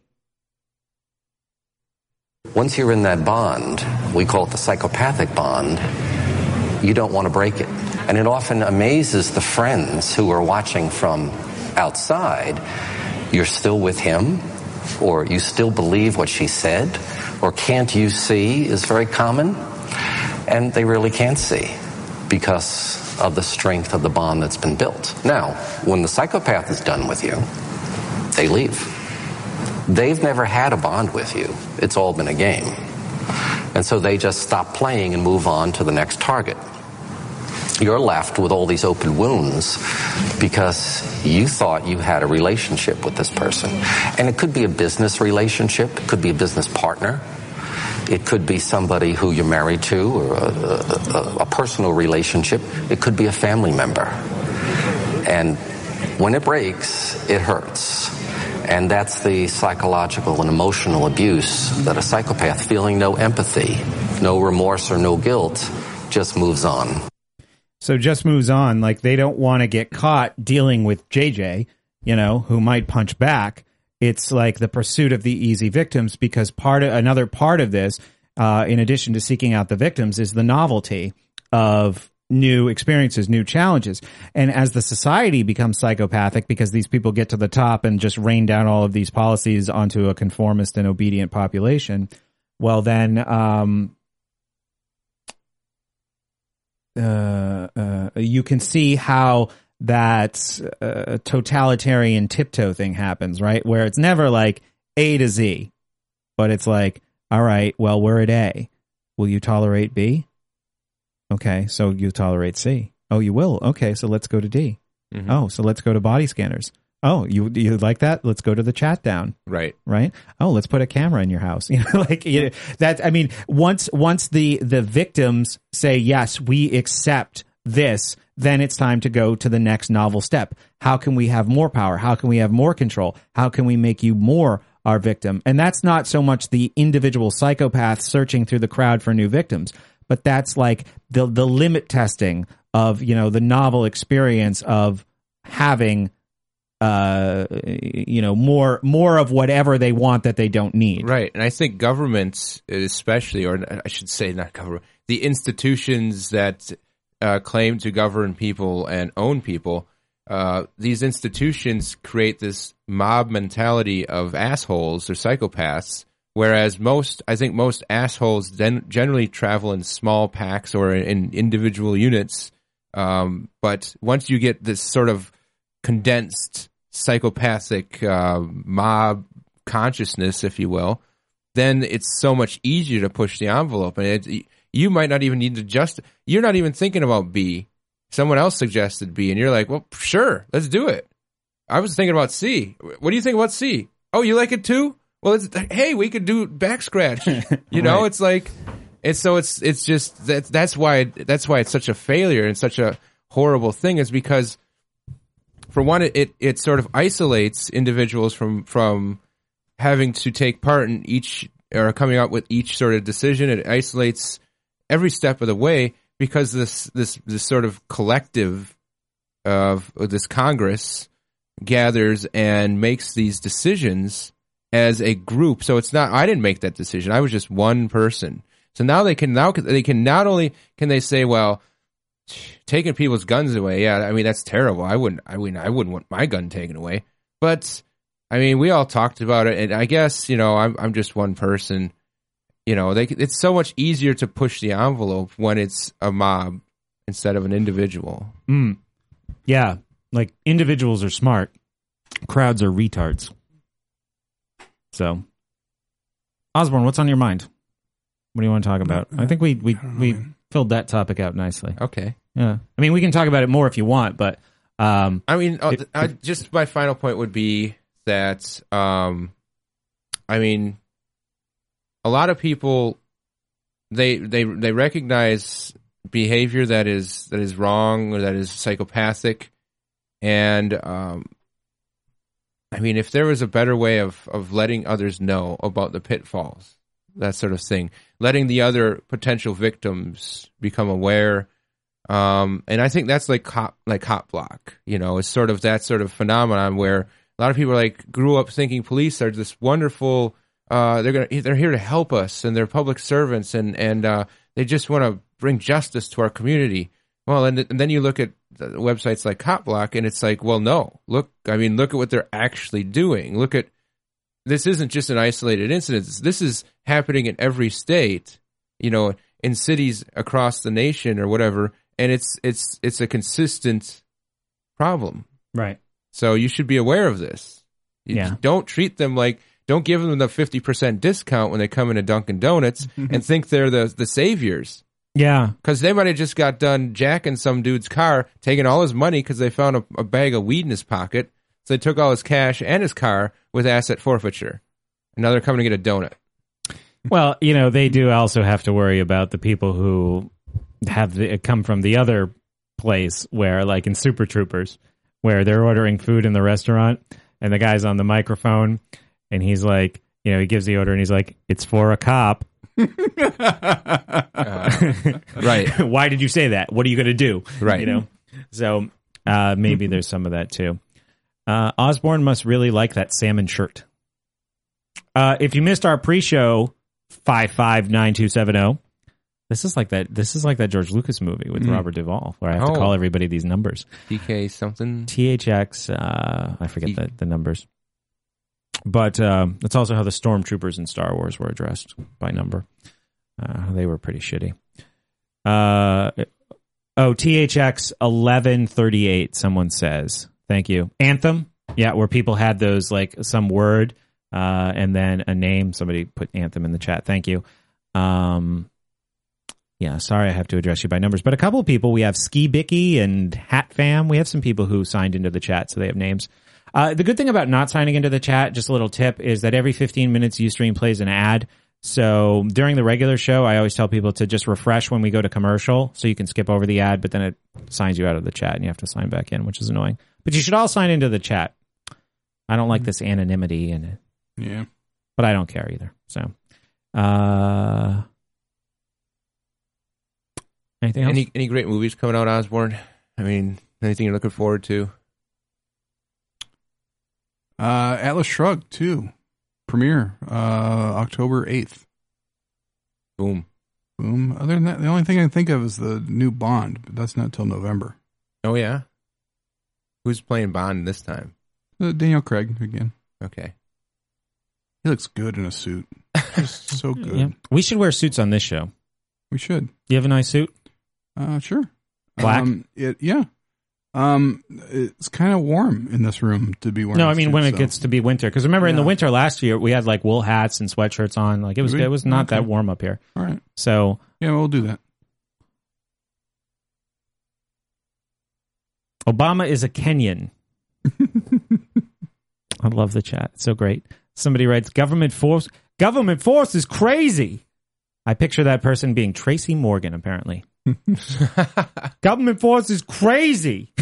Once you're in that bond, we call it the psychopathic bond, you don't want to break it. And it often amazes the friends who are watching from outside. You're still with him, or you still believe what she said, or can't you see is very common. And they really can't see because of the strength of the bond that's been built. Now, when the psychopath is done with you, they leave. They've never had a bond with you. It's all been a game. And so they just stop playing and move on to the next target. You're left with all these open wounds because you thought you had a relationship with this person. And it could be a business relationship. It could be a business partner. It could be somebody who you're married to, or a, a, a personal relationship. It could be a family member. And when it breaks, it hurts. And that's the psychological and emotional abuse that a psychopath, feeling no empathy, no remorse or no guilt, just moves on. So just moves on. Like, they don't want to get caught dealing with J J, you know, who might punch back. It's like the pursuit of the easy victims, because part of, another part of this, uh, in addition to seeking out the victims, is the novelty of new experiences, new challenges. And as the society becomes psychopathic, because these people get to the top and just rain down all of these policies onto a conformist and obedient population, well, then um, uh, uh, you can see how that uh, totalitarian tiptoe thing happens, right? Where it's never like A to Z, but it's like, all right, well, we're at A. Will you tolerate B? Okay, so you tolerate C. Oh, you will. Okay, so let's go to D. Mm-hmm. Oh, so let's go to body scanners. Oh, you you like that? Let's go to the chat down. Right. Right. Oh, let's put a camera in your house. You know, like you know, that. I mean, once once the the victims say yes, we accept this, then it's time to go to the next novel step. How can we have more power? How can we have more control? How can we make you more our victim? And that's not so much the individual psychopath searching through the crowd for new victims, but that's like the the limit testing of, you know, the novel experience of having, uh, you know, more more of whatever they want that they don't need. Right. And I think governments, especially, or I should say not government, the institutions that uh, claim to govern people and own people, uh, these institutions create this mob mentality of assholes or psychopaths. Whereas most, I think most assholes then generally travel in small packs or in individual units. Um, but once you get this sort of condensed psychopathic uh, mob consciousness, if you will, then it's so much easier to push the envelope. And it, you might not even need to just, you're not even thinking about B. Someone else suggested B, and you're like, well, sure, let's do it. I was thinking about C. What do you think about C? Oh, you like it too? Well, it's, hey, we could do back scratch. You know, right. It's like, it's so it's it's just that that's why that's why it's such a failure and such a horrible thing, is because, for one, it, it, it sort of isolates individuals from from having to take part in each, or coming up with each sort of decision. It isolates every step of the way, because this this this sort of collective of this Congress gathers and makes these decisions as a group. So it's not, I didn't make that decision. I was just one person. So now they can, now they can not only can they say, well, taking people's guns away. Yeah. I mean, that's terrible. I wouldn't, I mean, I wouldn't want my gun taken away, but I mean, we all talked about it, and I guess, you know, I'm, I'm just one person, you know, they, it's so much easier to push the envelope when it's a mob instead of an individual. Mm. Yeah. Like, individuals are smart. Crowds are retards. So, Osborne, what's on your mind? What do you want to talk about? Uh, I think we we, I don't know, we man. filled that topic out nicely. Okay. Yeah. I mean, we can talk about it more if you want, but um, I mean, uh, If- I, just my final point would be that, um, I mean, a lot of people they they they recognize behavior that is that is wrong or that is psychopathic, and um, I mean, if there was a better way of of letting others know about the pitfalls, that sort of thing, letting the other potential victims become aware. Um, and I think that's like cop, like cop block, you know, it's sort of that sort of phenomenon where a lot of people like grew up thinking police are this wonderful, uh, they're gonna, they're here to help us and they're public servants and, and, uh, they just want to bring justice to our community. Well, and, and then you look at the websites like Cop Block and it's like, well, no, look, I mean, look at what they're actually doing. Look at, this isn't just an isolated incident. This is happening in every state, you know, in cities across the nation or whatever. And it's it's it's a consistent problem. right. So you should be aware of this. You Yeah. Don't treat them like, don't give them the fifty percent discount when they come into Dunkin' Donuts and think they're the, the saviors. Yeah. Because they might have just got done jacking some dude's car, taking all his money because they found a, a bag of weed in his pocket. So they took all his cash and his car with asset forfeiture. And now they're coming to get a donut. Well, you know, they do also have to worry about the people who have the, come from the other place where, like in Super Troopers, where they're ordering food in the restaurant and the guy's on the microphone and he's like, you know, he gives the order and he's like, it's for a cop. Uh, right. Why did you say that? What are you going to do? Right. You know, so uh, maybe there's some of that too. Uh, Osborne must really like that salmon shirt. Uh, if you missed our pre-show, five five nine two seven zero. This is like that. This is like that George Lucas movie with Mm. Robert Duvall, where I have Oh. to call everybody these numbers. T K something. T H X. Uh, I forget T- the, the numbers, but um, that's also how the stormtroopers in Star Wars were addressed by number. Uh, they were pretty shitty. Uh, oh, T H X eleven thirty-eight. Someone says, "Thank you." Anthem. Yeah, where people had those like some word uh, and then a name. Somebody put Anthem in the chat. Thank you. Um, yeah, sorry I have to address you by numbers, but a couple of people, we have Ski Bicky and Hat Fam. We have some people who signed into the chat, so they have names. Uh, the good thing about not signing into the chat, just a little tip, is that every fifteen minutes Ustream plays an ad. So during the regular show, I always tell people to just refresh when we go to commercial so you can skip over the ad, but then it signs you out of the chat and you have to sign back in, which is annoying. But you should all sign into the chat. I don't like this anonymity, and Yeah. but I don't care either. So, uh, anything else? Any any great movies coming out, Osborne? I mean, anything you're looking forward to? Uh, Atlas Shrugged, too. Premiere, uh, October eighth. Boom. Boom. Other than that, the only thing I can think of is the new Bond, but that's not till November. Oh yeah. Who's playing Bond this time? Uh, Daniel Craig again. Okay. He looks good in a suit. Just so good. Yeah. We should wear suits on this show. We should. You have a nice suit? Uh, sure. Black? Um, it, yeah. Um, it's kind of warm in this room to be wearing. No, a I mean suit, when it so- gets to be winter. Because remember, in the Yeah. winter last year, we had like wool hats and sweatshirts on. Like it was, Did we? it was not Okay. that warm up here. All right. So Yeah, we'll do that. Obama is a Kenyan. I love the chat. It's so great. Somebody writes, government force, government force is crazy. I picture that person being Tracy Morgan, apparently. Government force is crazy.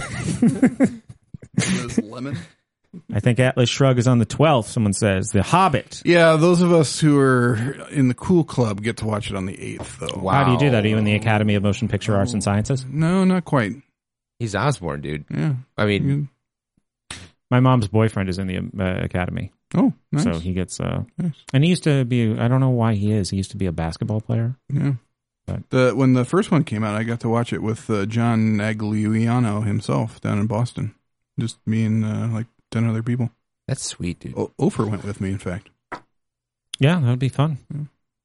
Lemon. I think Atlas Shrugged is on the twelfth, someone says. The Hobbit. Yeah, those of us who are in the cool club get to watch it on the eighth, though. Wow. How do you do that? Are you in the Academy of Motion Picture Arts and Sciences? No, not quite. He's Osborne, dude. Yeah. I mean, You- My mom's boyfriend is in the uh, Academy. Oh, nice. So he gets, uh, Nice. and he used to be, I don't know why he is. He used to be a basketball player. Yeah. But- The when the first one came out, I got to watch it with uh, John Agliano himself down in Boston. Just me and uh, like ten other people. that's sweet, dude. O- Ofer went with me, in fact. Yeah, that would be fun. Yeah.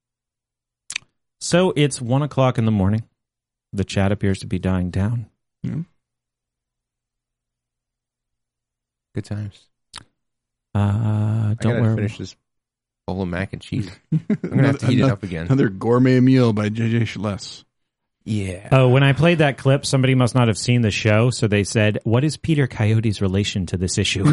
So it's one o'clock in the morning. The chat appears to be dying down. Yeah. Good times. Uh, I don't gotta worry. finish this bowl of mac and cheese. I'm going to have to heat it up again. Another gourmet meal by J J Schless. Yeah. Oh, when I played that clip, somebody must not have seen the show, so they said, "What is Peter Coyote's relation to this issue?"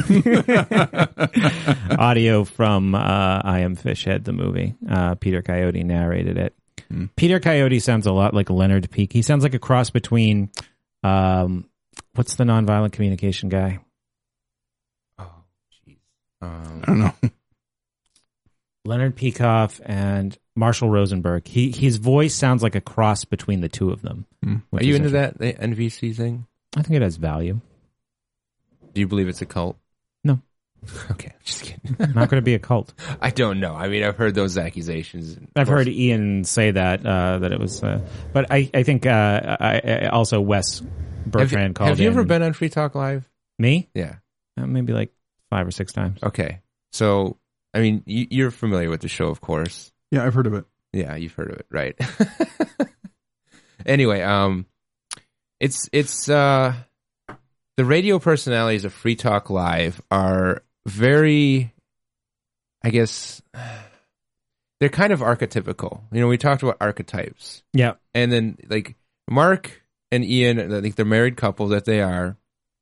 Audio from uh, I Am Fishhead, the movie. Uh, Peter Coyote narrated it. Hmm. Peter Coyote sounds a lot like Leonard Peake. He sounds like a cross between, um, what's the nonviolent communication guy? Oh, jeez. Um, I don't know. Leonard Peikoff and Marshall Rosenberg. He his voice sounds like a cross between the two of them. Mm. Are you into that the N V C thing? I think it has value. Do you believe it's a cult? No. Okay, just kidding. Not going to be a cult. I don't know. I mean, I've heard those accusations. I've heard Ian say that uh, that it was, uh, but I I think uh, I, I also Wes Bertrand have you, called. Have you in. ever been on Free Talk Live? Me? Yeah. Uh, maybe like five or six times. Okay, so I mean, you, you're familiar with the show, of course. Yeah, I've heard of it. Yeah, you've heard of it, right? Anyway, um, it's it's uh, the radio personalities of Free Talk Live are very, I guess, they're kind of archetypical. You know, we talked about archetypes. Yeah, and then like Mark and Ian, I think they're married couple that they are.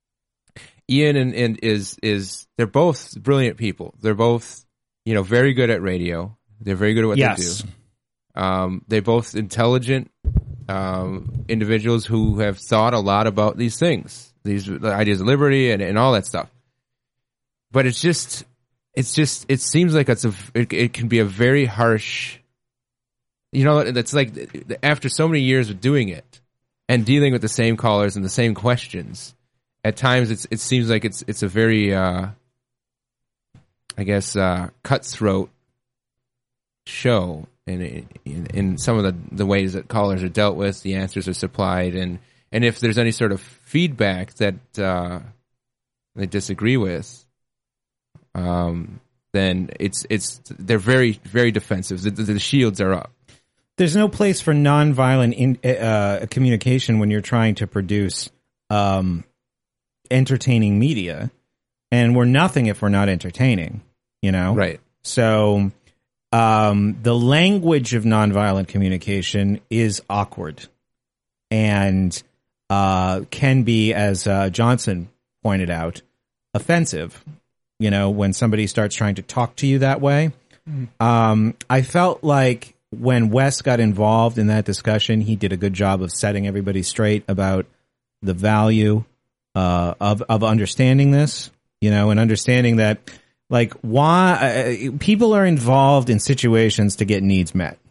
Ian and, and is is they're both brilliant people. They're both, you know, very good at radio. They're very good at what yes. they do. Um, they're both intelligent um, individuals who have thought a lot about these things, these ideas of liberty and, and all that stuff. But it's just, it's just, it seems like it's a, it, it can be a very harsh, you know, it's like after so many years of doing it and dealing with the same callers and the same questions, at times it's it seems like it's it's a very, uh, I guess, uh, cutthroat show in, in in some of the, the ways that callers are dealt with, the answers are supplied, and, and if there's any sort of feedback that uh, they disagree with, um, then it's it's they're very very defensive. The, the, the shields are up. There's no place for nonviolent in, uh, communication when you're trying to produce um, entertaining media, and we're nothing if we're not entertaining. You know, right? So. Um, the language of nonviolent communication is awkward and uh, can be, as uh, Johnson pointed out, offensive. You know, when somebody starts trying to talk to you that way. Mm-hmm. Um, I felt like when Wes got involved in that discussion, he did a good job of setting everybody straight about the value uh, of of understanding this. You know, and understanding that. Like, why uh, people are involved in situations to get needs met.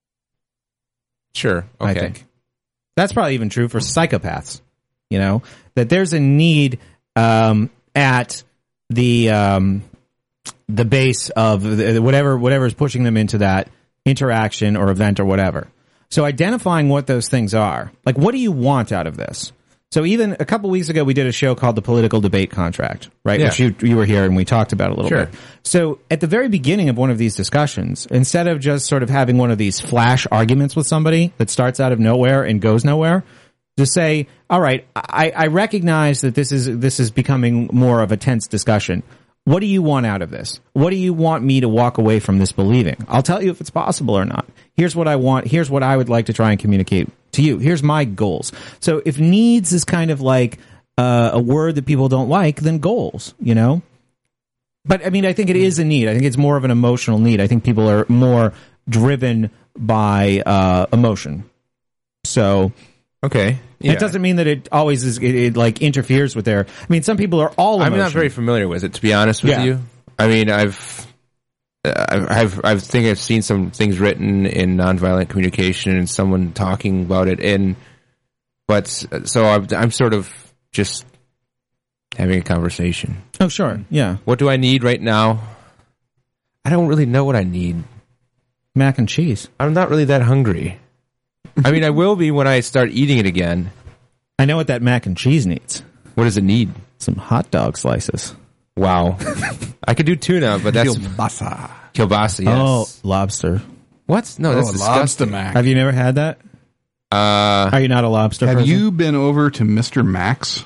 Sure. Okay. I think that's probably even true for psychopaths. You know, that there's a need um, at the um, the base of the, whatever whatever is pushing them into that interaction or event or whatever. So identifying what those things are, like, what do you want out of this? So even a couple weeks ago, we did a show called The Political Debate Contract, right? Yeah. Which you, you were here and we talked about a little Sure. bit. So at the very beginning of one of these discussions, instead of just sort of having one of these flash arguments with somebody that starts out of nowhere and goes nowhere, just say, all right, I, I recognize that this is, this is becoming more of a tense discussion. What do you want out of this? What do you want me to walk away from this believing? I'll tell you if it's possible or not. Here's what I want. Here's what I would like to try and communicate to you. Here's my goals. So if needs is kind of like uh, a word that people don't like, then goals, you know? But I mean, I think it is a need. I think it's more of an emotional need. I think people are more driven by uh, emotion. So okay. Yeah. It doesn't mean that it always is, it, it like interferes with their, I mean, some people are all emotion. I'm not very familiar with it, to be honest with Yeah. you. I mean, I've, I've, I've, I think I've seen some things written in nonviolent communication and someone talking about it. And, but, so I'm, I'm sort of just having a conversation. Oh, sure. Yeah. What do I need right now? I don't really know what I need. Mac and cheese. I'm not really that hungry. I mean, I will be when I start eating it again. I know what that mac and cheese needs. What does it need? Some hot dog slices. Wow. I could do tuna, but that's Kielbasa. kielbasa, yes. Oh, lobster. What? No, that's Oh, disgusting. lobster mac. Have you never had that? Uh, Are you not a lobster Have person? you been over to Mister Max?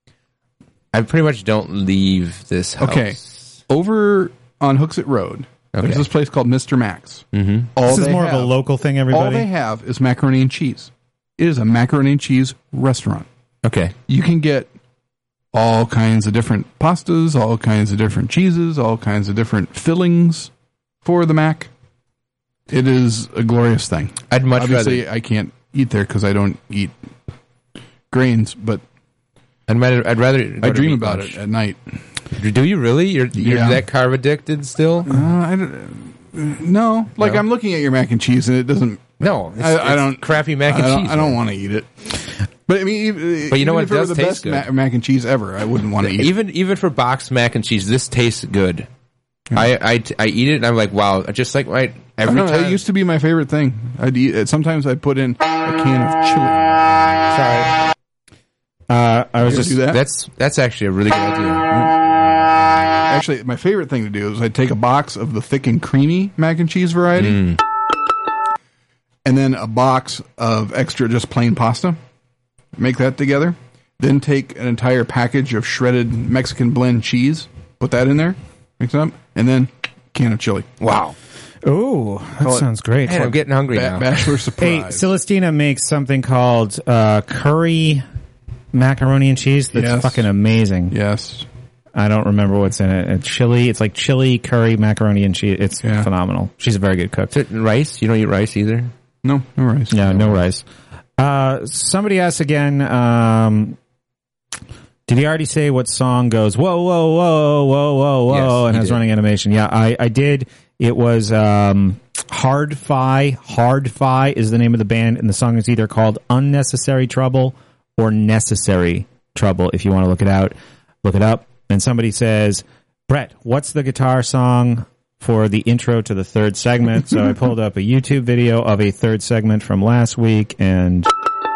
I pretty much don't leave this house. Okay. Over on Hooksett Road, Okay. There's this place called Mister Max. Mm-hmm. All This is they more have, of a local thing, All everybody. they have is macaroni and cheese. It is a macaroni and cheese restaurant. Okay. You can get all kinds of different pastas, all kinds of different cheeses, all kinds of different fillings for the mac. It is a glorious thing. I'd much Obviously, rather. I can't eat there because I don't eat grains, but I'd, rather, I'd rather. go I to dream Meat about Lunch. it at night. Do you really? You're, you're Yeah. that carb addicted still? Uh, I don't, no, like No? I'm looking at your mac and cheese, and it doesn't. No, it's, I, I it's don't. crappy mac and I don't, cheese. I don't man. want to eat it. But I mean, even, But you know even what if it were does the taste best good? ma- mac and cheese ever, I wouldn't want to eat it. Even even for boxed mac and cheese, this tastes good. I, I I eat it and I'm like, wow, just like my I every don't know, time. it used to be my favorite thing. I'd eat it. Sometimes I'd put in a can of chili. Sorry, Uh, I was You ever just do that? that's that's actually a really good idea. Actually, my favorite thing to do is I'd take a box of the thick and creamy mac and cheese variety, Mm. and then a box of extra just plain pasta. Make that together. Then take an entire package of shredded Mexican blend cheese. Put that in there. Mix it up. And then can of chili. Wow, oh, that Call it- sounds great. man, I'm getting hungry Ba- now. bachelor Hey, surprise. Celestina makes something called uh, curry macaroni and cheese. That's Yes. fucking amazing. Yes. I don't remember what's in it. It's chili. It's like chili curry macaroni and cheese. It's Yeah. phenomenal. She's a very good cook. Is it rice? You don't eat rice either? No, no rice. Yeah, no rice. Uh, somebody asked again. Um, did he already say what song goes? Whoa, whoa, whoa, whoa, whoa, whoa, Yes, and he has did. running animation. Yeah, I, I did. It was um, Hard Fi. Hard Fi is the name of the band, and the song is either called "Unnecessary Trouble" or "Necessary Trouble." If you want to look it out, look it up. And somebody says, Brett, what's the guitar song for the intro to the third segment? So I pulled up a YouTube video of a third segment from last week, and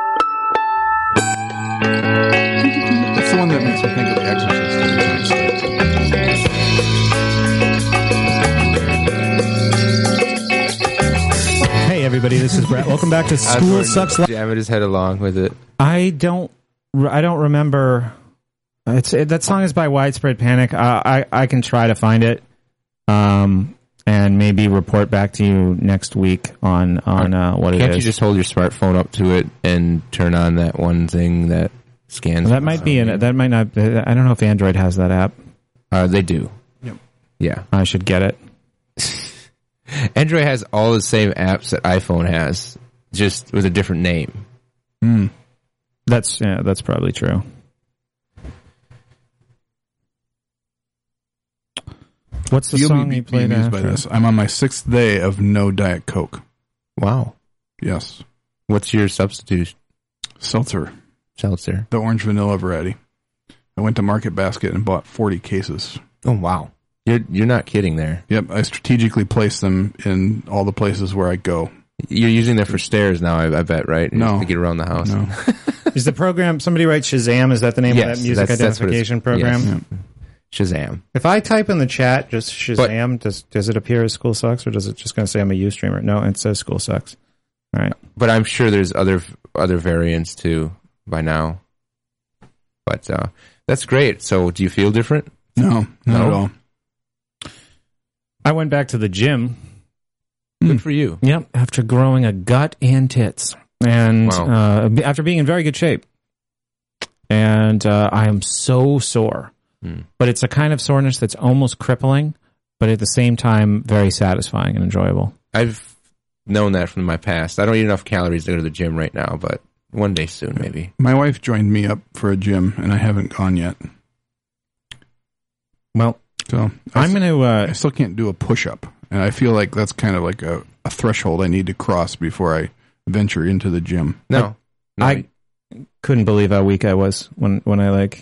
That's the one that makes me think of The Exorcist every time. hey everybody, this is Brett. Welcome back to School Sucks Live. Jam his head along with it. I don't, I don't remember. It's it, that song is by Widespread Panic. Uh, I I can try to find it, um, and maybe report back to you next week on on uh, what it Can't is. you just hold your smartphone up to it and turn on that one thing that scans? that might be in that might not. I don't know if Android has that app. Uh, they do. Yep. Yeah. I should get it. Android has all the same apps that iPhone has, just with a different name. Hmm. That's yeah, that's probably true. What's the You'll song be, you be played amused by after? this. I'm on my sixth day of no Diet Coke. Wow. Yes. What's your substitute Seltzer. seltzer? The orange vanilla variety. I went to Market Basket and bought forty cases. Oh, wow. You're you're not kidding there. Yep, I strategically placed them in all the places where I go. You're using them for stairs now, I, I bet, right? No. To get around the house. No. Is the program somebody writes Shazam? Is that the name Yes, of that music that's- that's what it's- identification program? yes. Shazam. If I type in the chat just Shazam, does does it appear as School Sucks, or does it just going to say I'm a Ustreamer? No, it says School Sucks. All right. But I'm sure there's other other variants too by now. But uh, that's great. So do you feel different? No, not No? at all. I went back to the gym. Good for you. Yep, after growing a gut and tits, and Wow. uh, after being in very good shape, and uh, I am so sore. Hmm. But it's a kind of soreness that's almost crippling, but at the same time very satisfying and enjoyable. I've known that from my past. I don't eat enough calories to go to the gym right now, but one day soon, maybe. My wife joined me up for a gym, and I haven't gone yet. Well, So I I'm s- going to. I Uh, still can't do a push-up, and I feel like that's kind of like a, a threshold I need to cross before I venture into the gym. No. no I couldn't believe how weak I was when when I like.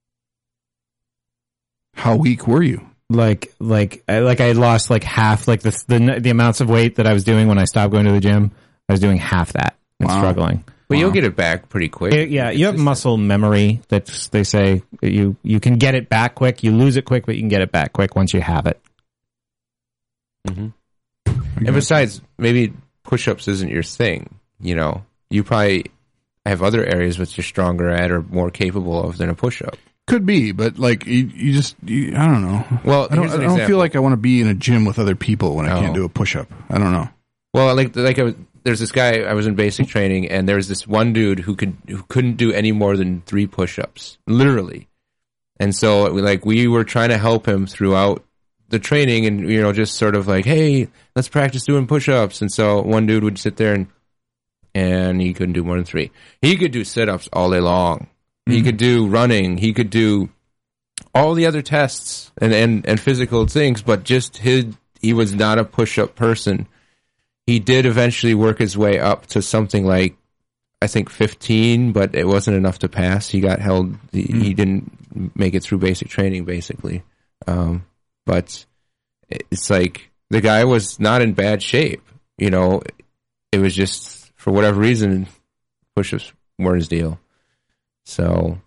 How weak were you? like like I, like I had lost like half like the, the the amounts of weight that I was doing when I stopped going to the gym. I was doing half that and Wow. struggling. But you'll Wow. get it back pretty quick. It- yeah, you have It's- muscle memory that they say that you you can get it back quick. You lose it quick, but you can get it back quick once you have it. Mhm. And besides, maybe push-ups isn't your thing. You know, you probably have other areas which you're stronger at or more capable of than a push-up. Could be, but like you, you just you, I don't know. Well, I don't, here's an I don't example. feel like I want to be in a gym with other people when I Oh. can't do a push up. I don't know. Well, like like I was, there's this guy. I was in basic training, and there was this one dude who could who couldn't do any more than three push-ups, literally. And so, like, we were trying to help him throughout the training, and you know, just sort of like, hey, let's practice doing push-ups. And so, one dude would sit there and and he couldn't do more than three. He could do sit-ups all day long. Mm-hmm. He could do running. He could do all the other tests and, and, and physical things, but just his, he was not a push-up person. He did eventually work his way up to something like, I think fifteen, but it wasn't enough to pass. He got held, he, mm. he didn't make it through basic training, basically. Um, but it's like, the guy was not in bad shape. You know, it was just, for whatever reason, push-ups weren't his deal. So,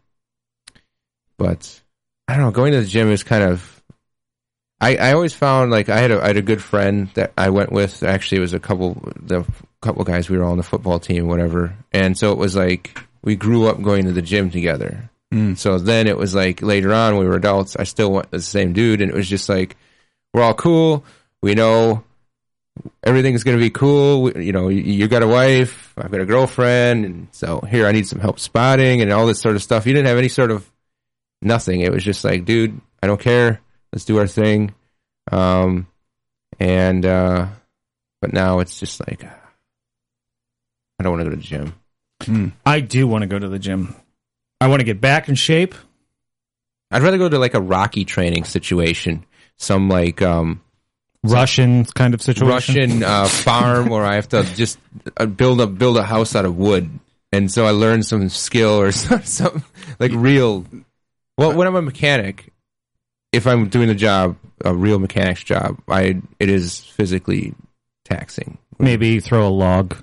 but I don't know, going to the gym is kind of, I, I always found, like, I had a I had a good friend that I went with. Actually, it was a couple the couple guys. We were all on the football team, whatever. And so it was like we grew up going to the gym together. Mm. So then it was like later on, we were adults. I still went with the same dude, and it was just like we're all cool. We know everything's going to be cool. We, you know, you, you got a wife. I've got a girlfriend, and so here I need some help spotting and all this sort of stuff. You didn't have any sort of nothing. It was just like, dude, I don't care. Let's do our thing. Um, and, uh, but now it's just like, I don't want to go to the gym. Mm. I do want to go to the gym. I want to get back in shape. I'd rather go to like a Rocky training situation. Some like, um, Russian kind of situation. Russian, uh, farm where I have to just uh, build a, build a house out of wood. And so I learned some skill or some, some like real, well, when I'm a mechanic, if I'm doing a job, a real mechanic's job, I it is physically taxing. Maybe throw a log.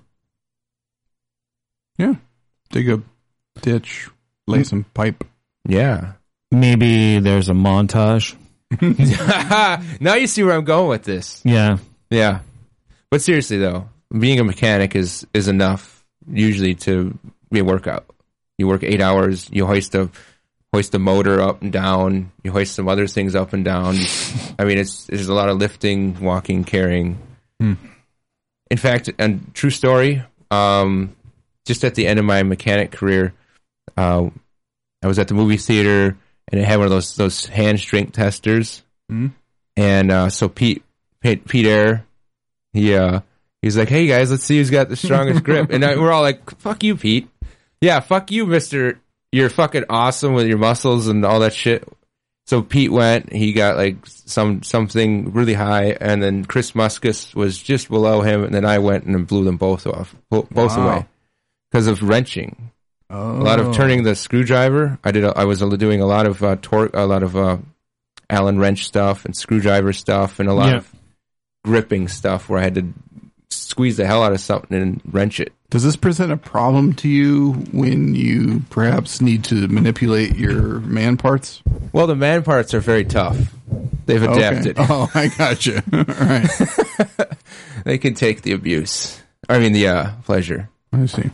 Yeah. Dig a ditch, lay some pipe. Yeah. Maybe there's a montage. Now you see where I'm going with this. Yeah. Yeah. But seriously, though, being a mechanic is, is enough usually to be a workout. You work eight hours, you hoist a... hoist the motor up and down. You hoist some other things up and down. I mean, it's there's a lot of lifting, walking, carrying. Hmm. In fact, and true story, um, just at the end of my mechanic career, uh, I was at the movie theater and it had one of those those hand strength testers. Hmm. And uh, so Pete, Pete, Pete Air, he uh, he's like, "Hey guys, let's see who's got the strongest grip." And I, we're all like, "Fuck you, Pete." Yeah, fuck you, Mister You're fucking awesome with your muscles and all that shit. So Pete went, he got like some something really high, and then Chris Muskus was just below him, and then I went and blew them both off, both wow. away, because of wrenching. Oh. A lot of turning the screwdriver. I did. A, I was doing a lot of uh, torque, a lot of uh, Allen wrench stuff and screwdriver stuff, and a lot yeah. of gripping stuff where I had to squeeze the hell out of something and wrench it. Does this present a problem to you when you perhaps need to manipulate your man parts? Well, the man parts are very tough. They've adapted. Okay. Oh, I gotcha. All right. They can take the abuse. I mean, the uh, pleasure. I see.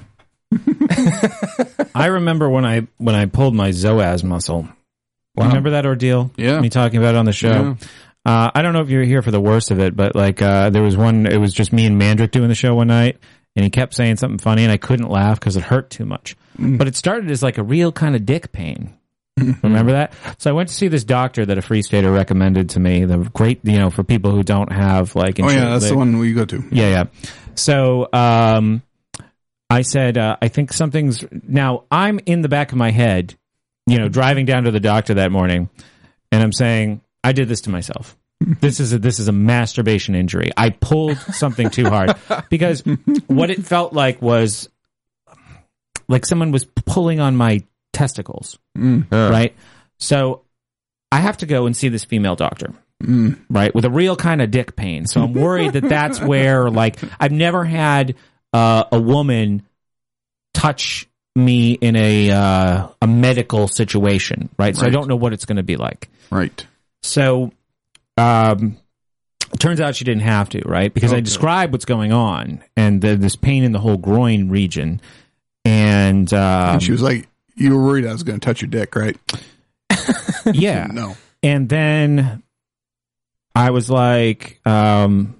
I remember when I when I pulled my psoas muscle. Wow. Remember that ordeal? Yeah. Me talking about it on the show. Yeah. Uh, I don't know if you were here for the worst of it, but like uh, there was one. It was just me and Mandrick doing the show one night. And he kept saying something funny, and I couldn't laugh because it hurt too much. Mm. But it started as like a real kind of dick pain. Remember that? So I went to see this doctor that a Free Stater recommended to me. The great, you know, for people who don't have like. Oh yeah, that's they, the one we go to. Yeah, yeah. So um, I said, uh, I think something's now. I'm in the back of my head, you know, driving down to the doctor that morning, and I'm saying, I did this to myself. This is a, this is a masturbation injury. I pulled something too hard because what it felt like was like someone was pulling on my testicles, mm. uh. right? So I have to go and see this female doctor, mm. right, with a real kind of dick pain. So I'm worried that that's where, like, I've never had uh, a woman touch me in a uh, a medical situation, right? So right. I don't know what it's going to be like, right? So. Um, it turns out she didn't have to, right? Because okay. I described what's going on and the, this pain in the whole groin region. And, um, and she was like, you were worried I was going to touch your dick, right? Yeah. No. And then I was like, um,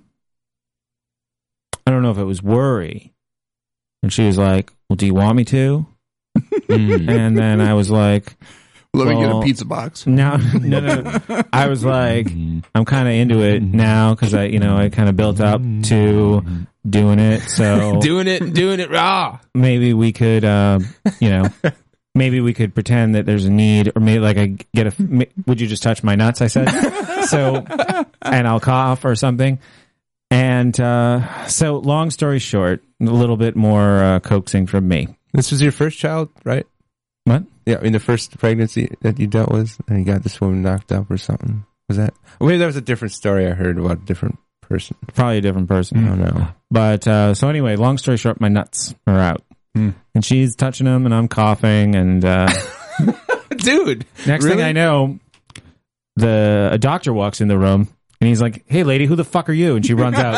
I don't know if it was worry. And she was like, well, do you want me to? Mm. And then I was like, Let me get well, a pizza box. no, no, no, no. I was like, I'm kind of into it now because I, you know, I kind of built up to doing it. So Doing it, doing it raw. maybe we could, uh, you know, maybe we could pretend that there's a need, or maybe like I get a. m- Would you just touch my nuts? I said, so, and I'll cough or something. And uh, so, long story short, a little bit more uh, coaxing from me. This was your first child, right? What? Yeah, in the first pregnancy that you dealt with, and you got this woman knocked up or something. Was that? Or maybe that was a different story I heard about a different person. Probably a different person. I don't know. But uh, so anyway, long story short, my nuts are out, Hmm. and she's touching them, and I'm coughing, and uh, Dude, next really? thing I know, the a doctor walks in the room, and he's like, "Hey, lady, who the fuck are you?" And she runs out. Oh,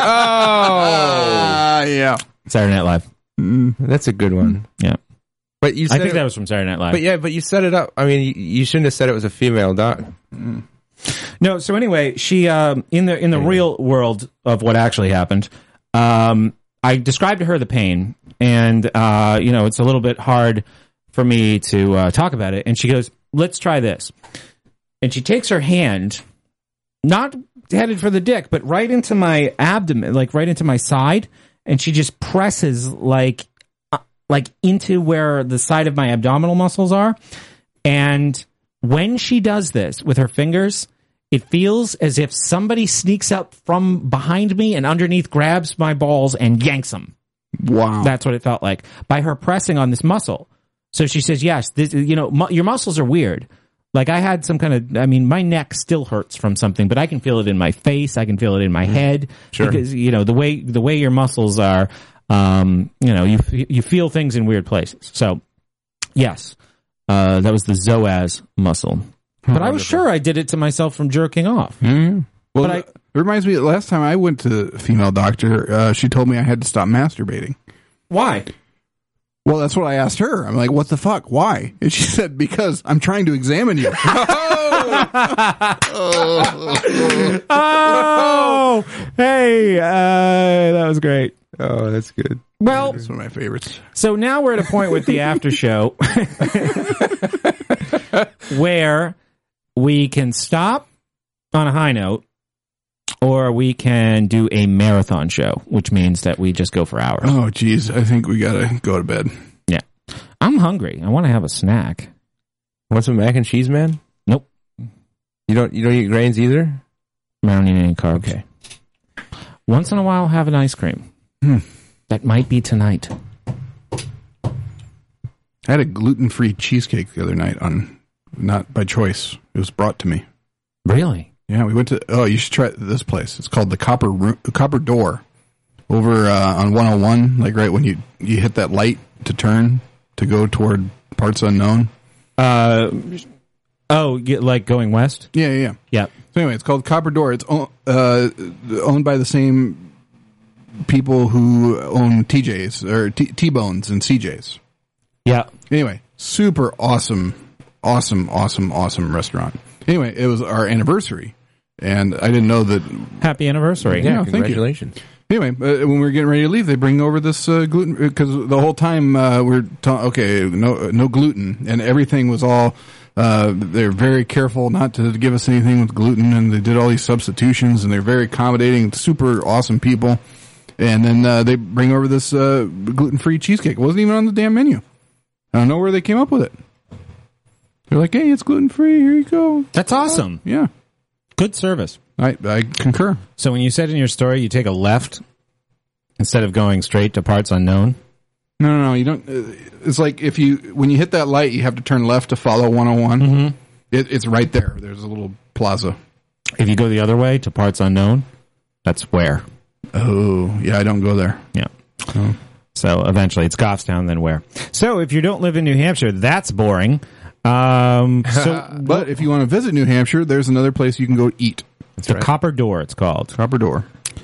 Ah, yeah. Saturday Night Live. that's a good one. Yeah, But you I said think it, that was from Saturday Night Live. But yeah, but you set it up. I mean, you, you shouldn't have said it was a female doc. No, so anyway, she um, in the in the real world of what actually happened, um, I described to her the pain, and uh, you know, it's a little bit hard for me to uh, talk about it. And she goes, "Let's try this." And she takes her hand, not headed for the dick, but right into my abdomen, like right into my side, and she just presses like uh, like into where the side of my abdominal muscles are, and when she does this with her fingers, it feels as if somebody sneaks up from behind me and underneath grabs my balls and yanks them. Wow. That's what it felt like by her pressing on this muscle. So she says, yes, this, you know, mu- your muscles are weird. Like I had some kind of, I mean, my neck still hurts from something, but I can feel it in my face. I can feel it in my head. Sure. Because, you know, the way, the way your muscles are, um, you know, you, you feel things in weird places. So yes. Uh, that was the psoas muscle. But I was sure I did it to myself from jerking off. Well, But I- it reminds me, last time I went to a female doctor, uh, she told me I had to stop masturbating. Why? Well, that's what I asked her. I'm like, what the fuck? Why? And she said, because I'm trying to examine you. Oh, hey, uh, that was great. Oh, that's good. Well, That's one of my favorites. so now we're at a point with the after show where we can stop on a high note, or we can do a marathon show, which means that we just go for hours. Oh, geez. I think we got to go to bed. Yeah. I'm hungry. I want to have a snack. Want some mac and cheese, man? Nope. You don't. You don't eat grains either. I don't need any carbs. Okay. Once in a while, have an ice cream. Hmm. That might be tonight. I had a gluten-free cheesecake the other night on, not by choice. It was brought to me. Really? Yeah, we went to, oh, you should try this place. It's called the Copper Ro- Copper Door over uh, on one oh one, like right when you, you hit that light to turn to go toward Parts Unknown. Uh, oh, you- like going west? Yeah, yeah, yeah. Yeah. So anyway, it's called Copper Door. It's o- uh, owned by the same people who own T J's or T- T-Bones and C J's. Yeah. Anyway, super awesome, awesome, awesome, awesome restaurant. Anyway, it was our anniversary, and I didn't know that. Happy anniversary. Yeah, thank you. Congratulations. Anyway, uh, when we were getting ready to leave, they bring over this uh, gluten because the whole time uh, we're ta- okay, no, no gluten, and everything was all. Uh, they're very careful not to give us anything with gluten, and they did all these substitutions, and they're very accommodating, super awesome people. And then uh, they bring over this uh, gluten-free cheesecake. It wasn't even on the damn menu. I don't know where they came up with it. They're like, hey, it's gluten-free. Here you go. That's awesome. Yeah, Good service. I I concur. So when you said in your story you take a left instead of going straight to Parts Unknown. No, no, no. You don't. Uh, it's like if you when you hit that light, you have to turn left to follow one oh one. Mm-hmm. It, it's right there. There's a little plaza. If you go the other way to Parts Unknown, that's where. Oh, yeah. I don't go there. Yeah. Oh. So eventually it's Goffstown, then where. So if you don't live in New Hampshire, that's boring. Um, so But if you want to visit New Hampshire, there's another place you can go eat. the Copper Door, it's called. Copper Door.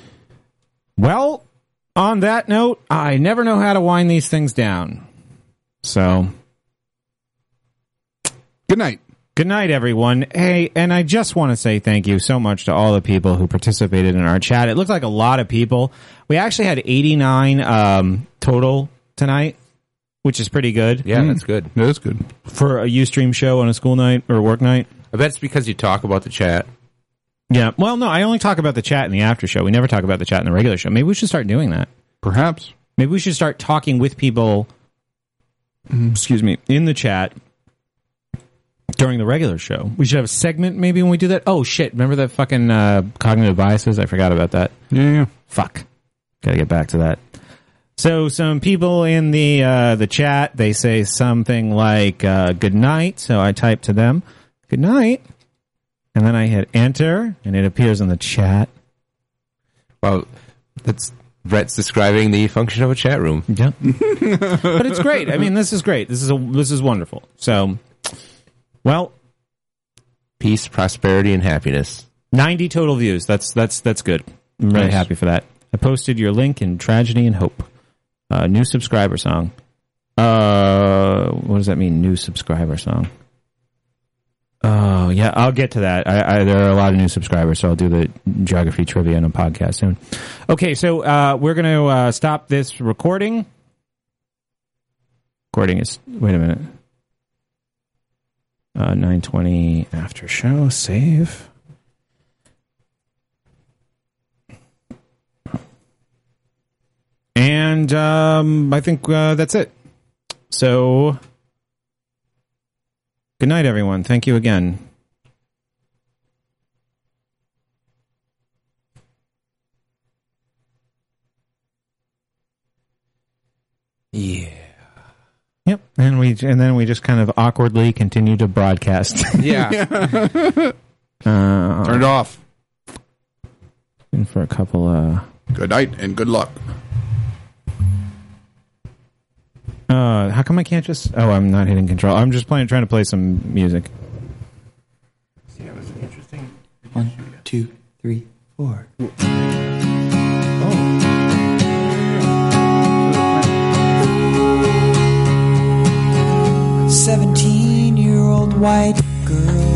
Well, on that note, I never know how to wind these things down. So Good night. Good night, everyone. Hey, and I just want to say thank you so much to all the people who participated in our chat. It looked like a lot of people. We actually had eighty-nine um, total tonight, which is pretty good. Yeah, mm. that's good. That is good. For a Ustream show on a school night or work night. I bet it's because you talk about the chat. Yeah. Well, no, I only talk about the chat in the after show. We never talk about the chat in the regular show. Maybe we should start doing that. Perhaps. Maybe we should start talking with people, excuse me, in the chat during the regular show. We should have a segment maybe when we do that. Oh, shit. Remember that fucking uh, cognitive biases? I forgot about that. Yeah, yeah. Fuck. Gotta get back to that. So some people in the uh, the chat, they say something like, uh, good night. So I type to them, good night. And then I hit enter, and it appears in the chat. Well, that's Brett's describing the function of a chat room. Yeah. But it's great. I mean, this is great. This is a, this is wonderful. So... Well, peace, prosperity, and happiness. ninety total views. That's that's that's good. I'm really nice. happy for that. I posted your link in Tragedy and Hope. Uh, new subscriber song. Uh, what does that mean? New subscriber song. Oh, yeah, I'll get to that. I, I, there are a lot of new subscribers, so I'll do the geography trivia on a podcast soon. Okay, so uh, we're going to uh, stop this recording. Recording is... Wait a minute. Uh, nine twenty after show, save. And um, I think uh, that's it. So, good night, everyone. Thank you again. Yeah. Yep, and we and then we just kind of awkwardly continue to broadcast. Yeah. uh, Turn it off. In for a couple. Uh, good night and good luck. Uh, how come I can't just? Oh, I'm not hitting control. I'm just playing, trying to play some music. Yeah, it was interesting. One, two, three, four. Seventeen-year-old white girl